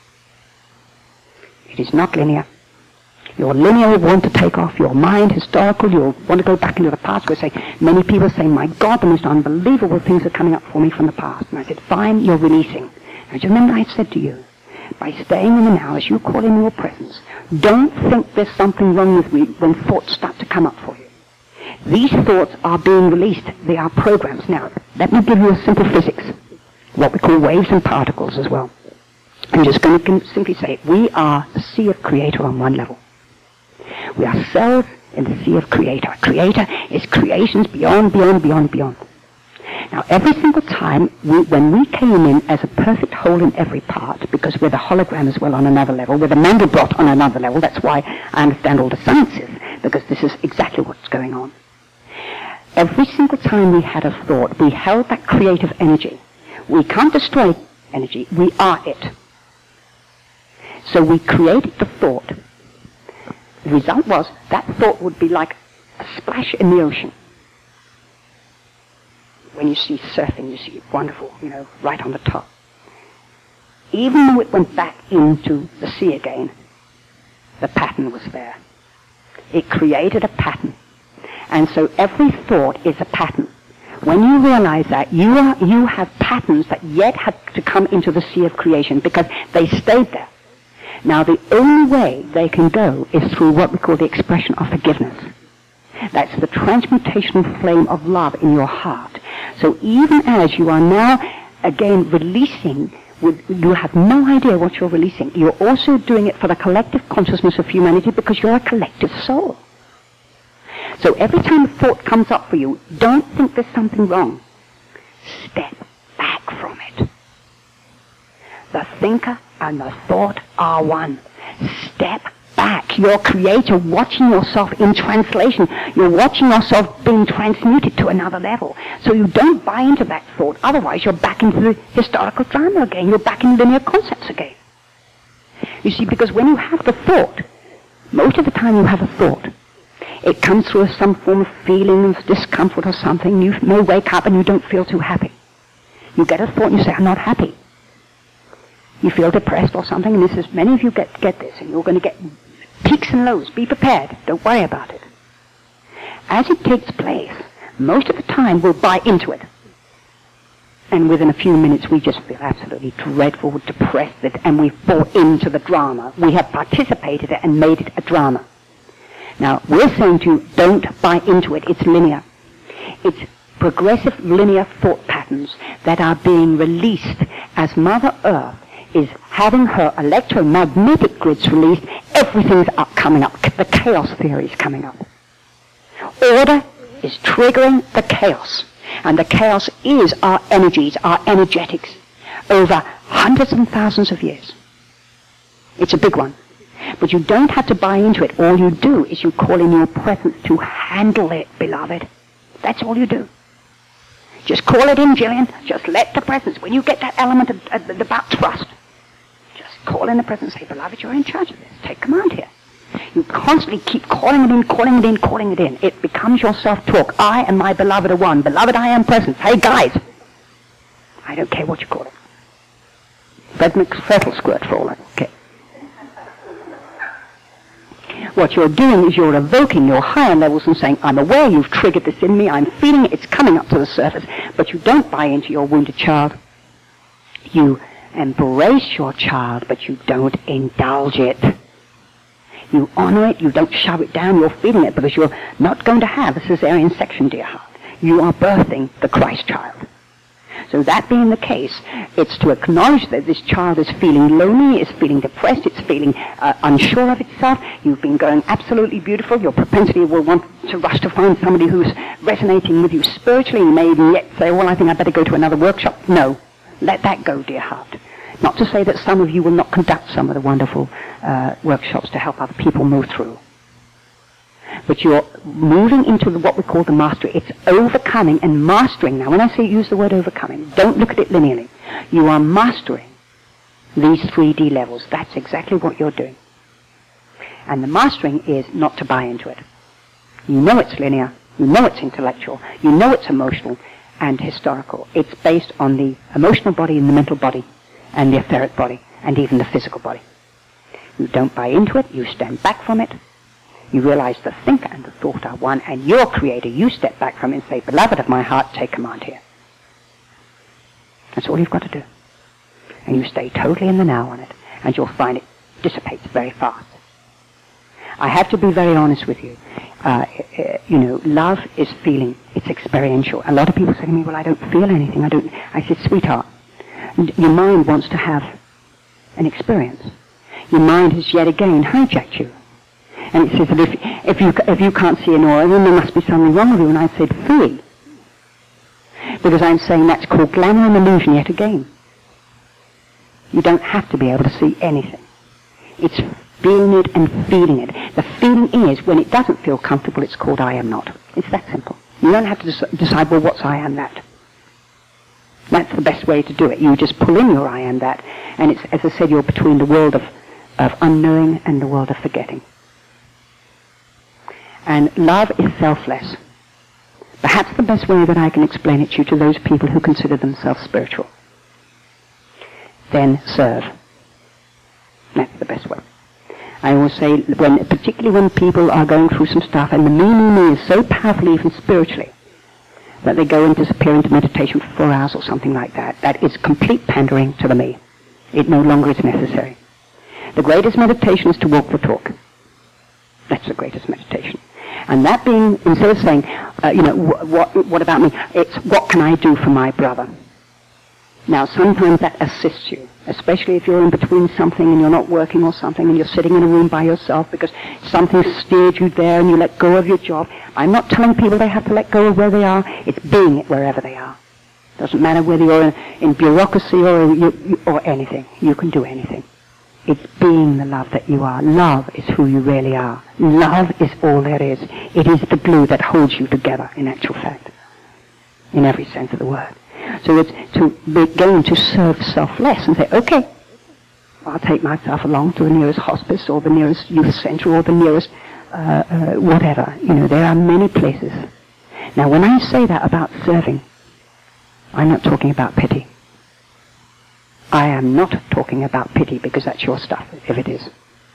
It is not linear. Your linear will want to take off. Your mind, historical, you'll want to go back into the past. Where say, many people say, my God, the most unbelievable things are coming up for me from the past. And I said, fine, you're releasing. Now, do you remember I said to you, by staying in the now, as you call in your presence, don't think there's something wrong with me when thoughts start to come up for you. These thoughts are being released. They are programs. Now, let me give you a simple physics, what we call waves and particles as well. I'm just going to simply say, we are the sea of Creator on one level. We are cells in the sea of Creator. Creator is creations beyond, beyond, beyond, beyond. Now, every single time, when we came in as a perfect whole in every part, because we're the hologram as well on another level, we're the Mandelbrot on another level, that's why I understand all the sciences, because this is exactly what's going on. Every single time we had a thought, we held that creative energy. We can't destroy energy, we are it. So we created the thought. The result was that thought would be like a splash in the ocean. When you see surfing, you see it wonderful, right on the top. Even though it went back into the sea again, the pattern was there. It created a pattern. And so every thought is a pattern. When you realize that, you have patterns that yet have to come into the sea of creation because they stayed there. Now, the only way they can go is through what we call the expression of forgiveness. That's the transmutational flame of love in your heart. So even as you are now, again, releasing, you have no idea what you're releasing. You're also doing it for the collective consciousness of humanity because you're a collective soul. So every time a thought comes up for you, don't think there's something wrong. Step back from it. The thinker and the thought are one. Step back. You're creator watching yourself in translation. You're watching yourself being transmuted to another level. So you don't buy into that thought. Otherwise, you're back into the historical drama again. You're back in linear concepts again. You see, because when you have the thought, most of the time you have a thought, it comes through some form of feeling of discomfort or something. You may wake up and you don't feel too happy. You get a thought and you say, I'm not happy. You feel depressed or something, and this is, many of you get this, and you're going to get peaks and lows. Be prepared. Don't worry about it. As it takes place, most of the time we'll buy into it. And within a few minutes we just feel absolutely dreadful, depressed, and we fall into the drama. We have participated in it and made it a drama. Now, we're saying to you, don't buy into it. It's linear. It's progressive linear thought patterns that are being released as Mother Earth is having her electromagnetic grids released. Everything's coming up. The chaos theory is coming up. Order is triggering the chaos. And the chaos is our energies, our energetics, over hundreds and thousands of years. It's a big one. But you don't have to buy into it. All you do is you call in your presence to handle it, beloved. That's all you do. Just call it in, Jillian. Just let the presence, when you get that element about trust, just call in the presence. Say, beloved, you're in charge of this. Take command here. You constantly keep calling it in, calling it in, calling it in. It becomes your self-talk. I and my beloved are one. Beloved, I am present. Hey, guys. I don't care what you call it. Fred McFettle for all I care. What you're doing is you're evoking your higher levels and saying, I'm aware you've triggered this in me, I'm feeling it, it's coming up to the surface, but you don't buy into your wounded child. You embrace your child, but you don't indulge it. You honor it, you don't shove it down, you're feeling it because you're not going to have a cesarean section, dear heart. You are birthing the Christ child. So that being the case, it's to acknowledge that this child is feeling lonely, is feeling depressed, it's feeling unsure of itself. You've been going absolutely beautiful. Your propensity will want to rush to find somebody who's resonating with you spiritually. You may even yet say, well, I think I better go to another workshop. No, let that go, dear heart. Not to say that some of you will not conduct some of the wonderful workshops to help other people move through. But you're moving into what we call the mastery. It's overcoming and mastering. Now, when I say use the word overcoming, don't look at it linearly. You are mastering these 3D levels. That's exactly what you're doing. And the mastering is not to buy into it. You know it's linear. You know it's intellectual. You know it's emotional and historical. It's based on the emotional body and the mental body and the etheric body and even the physical body. You don't buy into it. You stand back from it. You realize the thinker and the thought are one, and your creator, you step back from it and say, beloved of my heart, take command here. That's all you've got to do. And you stay totally in the now on it, and you'll find it dissipates very fast. I have to be very honest with you. Love is feeling. It's experiential. A lot of people say to me, well, I don't feel anything. I said, sweetheart, your mind wants to have an experience. Your mind has yet again hijacked you. And it says that if you can't see an aura, then there must be something wrong with you. And I said, fooey. Because I'm saying that's called glamour and illusion yet again. You don't have to be able to see anything. It's being it and feeling it. The feeling is, when it doesn't feel comfortable, it's called I am not. It's that simple. You don't have to decide, well, what's I am that? That's the best way to do it. You just pull in your I am that, and it's, as I said, you're between the world of unknowing and the world of forgetting. And love is selfless. Perhaps the best way that I can explain it to those people who consider themselves spiritual. Then serve. That's the best way. I always say, particularly when people are going through some stuff, and the me is so powerful even spiritually, that they go and disappear into meditation for 4 hours or something like that. That is complete pandering to the me. It no longer is necessary. The greatest meditation is to walk the talk. That's the greatest meditation. And that being, instead of saying, what about me? It's, what can I do for my brother? Now, sometimes that assists you, especially if you're in between something and you're not working or something and you're sitting in a room by yourself because something steered you there and you let go of your job. I'm not telling people they have to let go of where they are. It's being it wherever they are. Doesn't matter whether you're in bureaucracy or anything. You can do anything. It's being the love that you are. Love is who you really are. Love is all there is. It is the glue that holds you together, in actual fact, in every sense of the word. So it's to begin to serve selfless and say, okay, I'll take myself along to the nearest hospice or the nearest youth center or the nearest whatever. There are many places. Now, when I say that about serving, I'm not talking about pity. I am not talking about pity, because that's your stuff, if it is.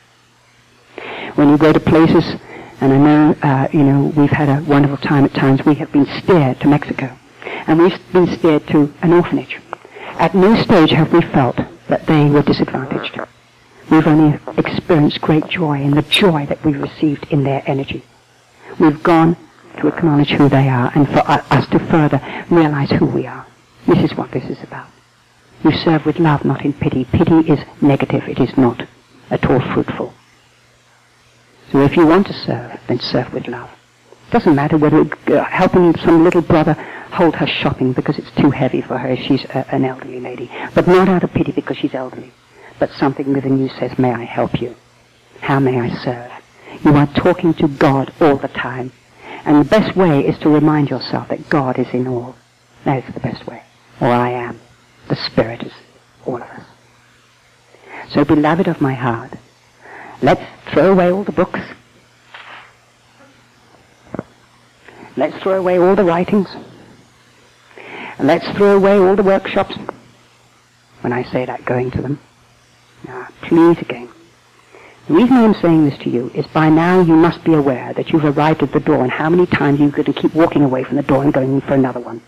When you go to places, and I know, we've had a wonderful time at times, we have been steered to Mexico, and we've been steered to an orphanage. At no stage have we felt that they were disadvantaged. We've only experienced great joy in the joy that we received in their energy. We've gone to acknowledge who they are, and for us to further realize who we are. This is what this is about. You serve with love, not in pity. Pity is negative. It is not at all fruitful. So if you want to serve, then serve with love. It doesn't matter whether helping some little brother hold her shopping because it's too heavy for her if she's an elderly lady. But not out of pity because she's elderly. But something within you says, may I help you? How may I serve? You are talking to God all the time. And the best way is to remind yourself that God is in all. That is the best way. Or I am. The Spirit is all of us. So, beloved of my heart, let's throw away all the books. Let's throw away all the writings. And let's throw away all the workshops. When I say that, going to them. Now, please again. The reason I'm saying this to you is by now you must be aware that you've arrived at the door, and how many times you're going to keep walking away from the door and going in for another one.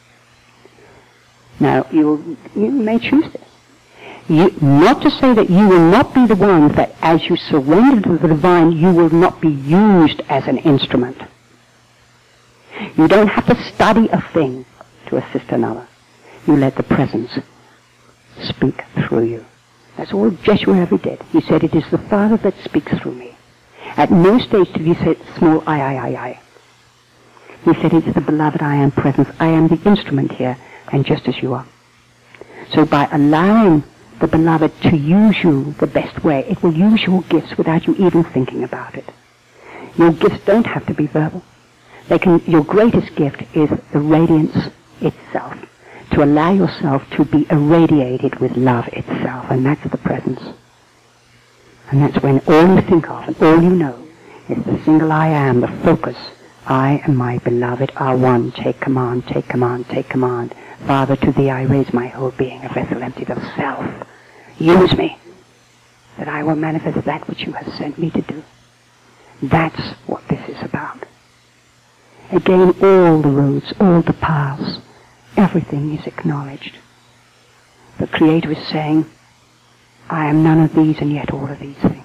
Now, you may choose this. Not to say that you will not be the ones that as you surrender to the divine, you will not be used as an instrument. You don't have to study a thing to assist another. You let the presence speak through you. That's all Jeshua ever did. He said, it is the Father that speaks through me. At no stage did he say small I. He said, it's the beloved I am presence. I am the instrument here, and just as you are. So by allowing the beloved to use you the best way, it will use your gifts without you even thinking about it. Your gifts don't have to be verbal. Your greatest gift is the radiance itself. To allow yourself to be irradiated with love itself, and that's the presence. And that's when all you think of and all you know is the single I am, the focus. I and my beloved are one. Take command, take command, take command. Father, to thee I raise my whole being, a vessel emptied of self. Use me, that I will manifest that which you have sent me to do. That's what this is about. Again, all the roads, all the paths, everything is acknowledged. The Creator is saying, I am none of these and yet all of these things.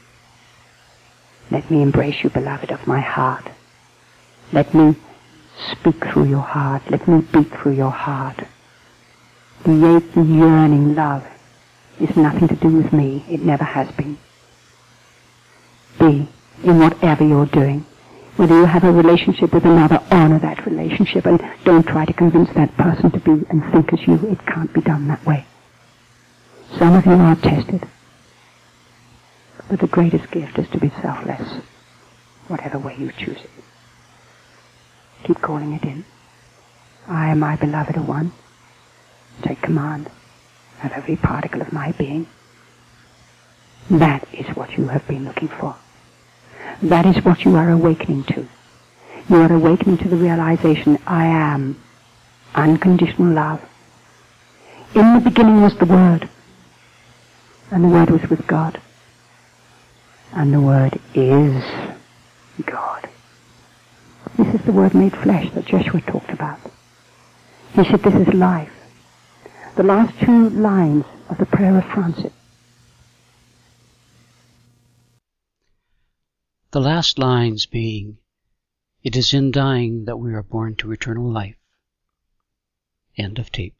Let me embrace you, beloved of my heart. Let me speak through your heart. Let me beat through your heart. The aching, yearning love is nothing to do with me. It never has been. Be in whatever you're doing. Whether you have a relationship with another, honor that relationship and don't try to convince that person to be and think as you. It can't be done that way. Some of you are tested. But the greatest gift is to be selfless, whatever way you choose it. Keep calling it in. I am my beloved one. Take command of every particle of my being. That is what you have been looking for. That is what you are awakening to. You are awakening to the realization, I am unconditional love. In the beginning was the Word, and the Word was with God, and the Word is God. This is the Word made flesh that Joshua talked about. He said this is life. The last two lines of the prayer of Francis. The last lines being, "It is in dying that we are born to eternal life." End of tape.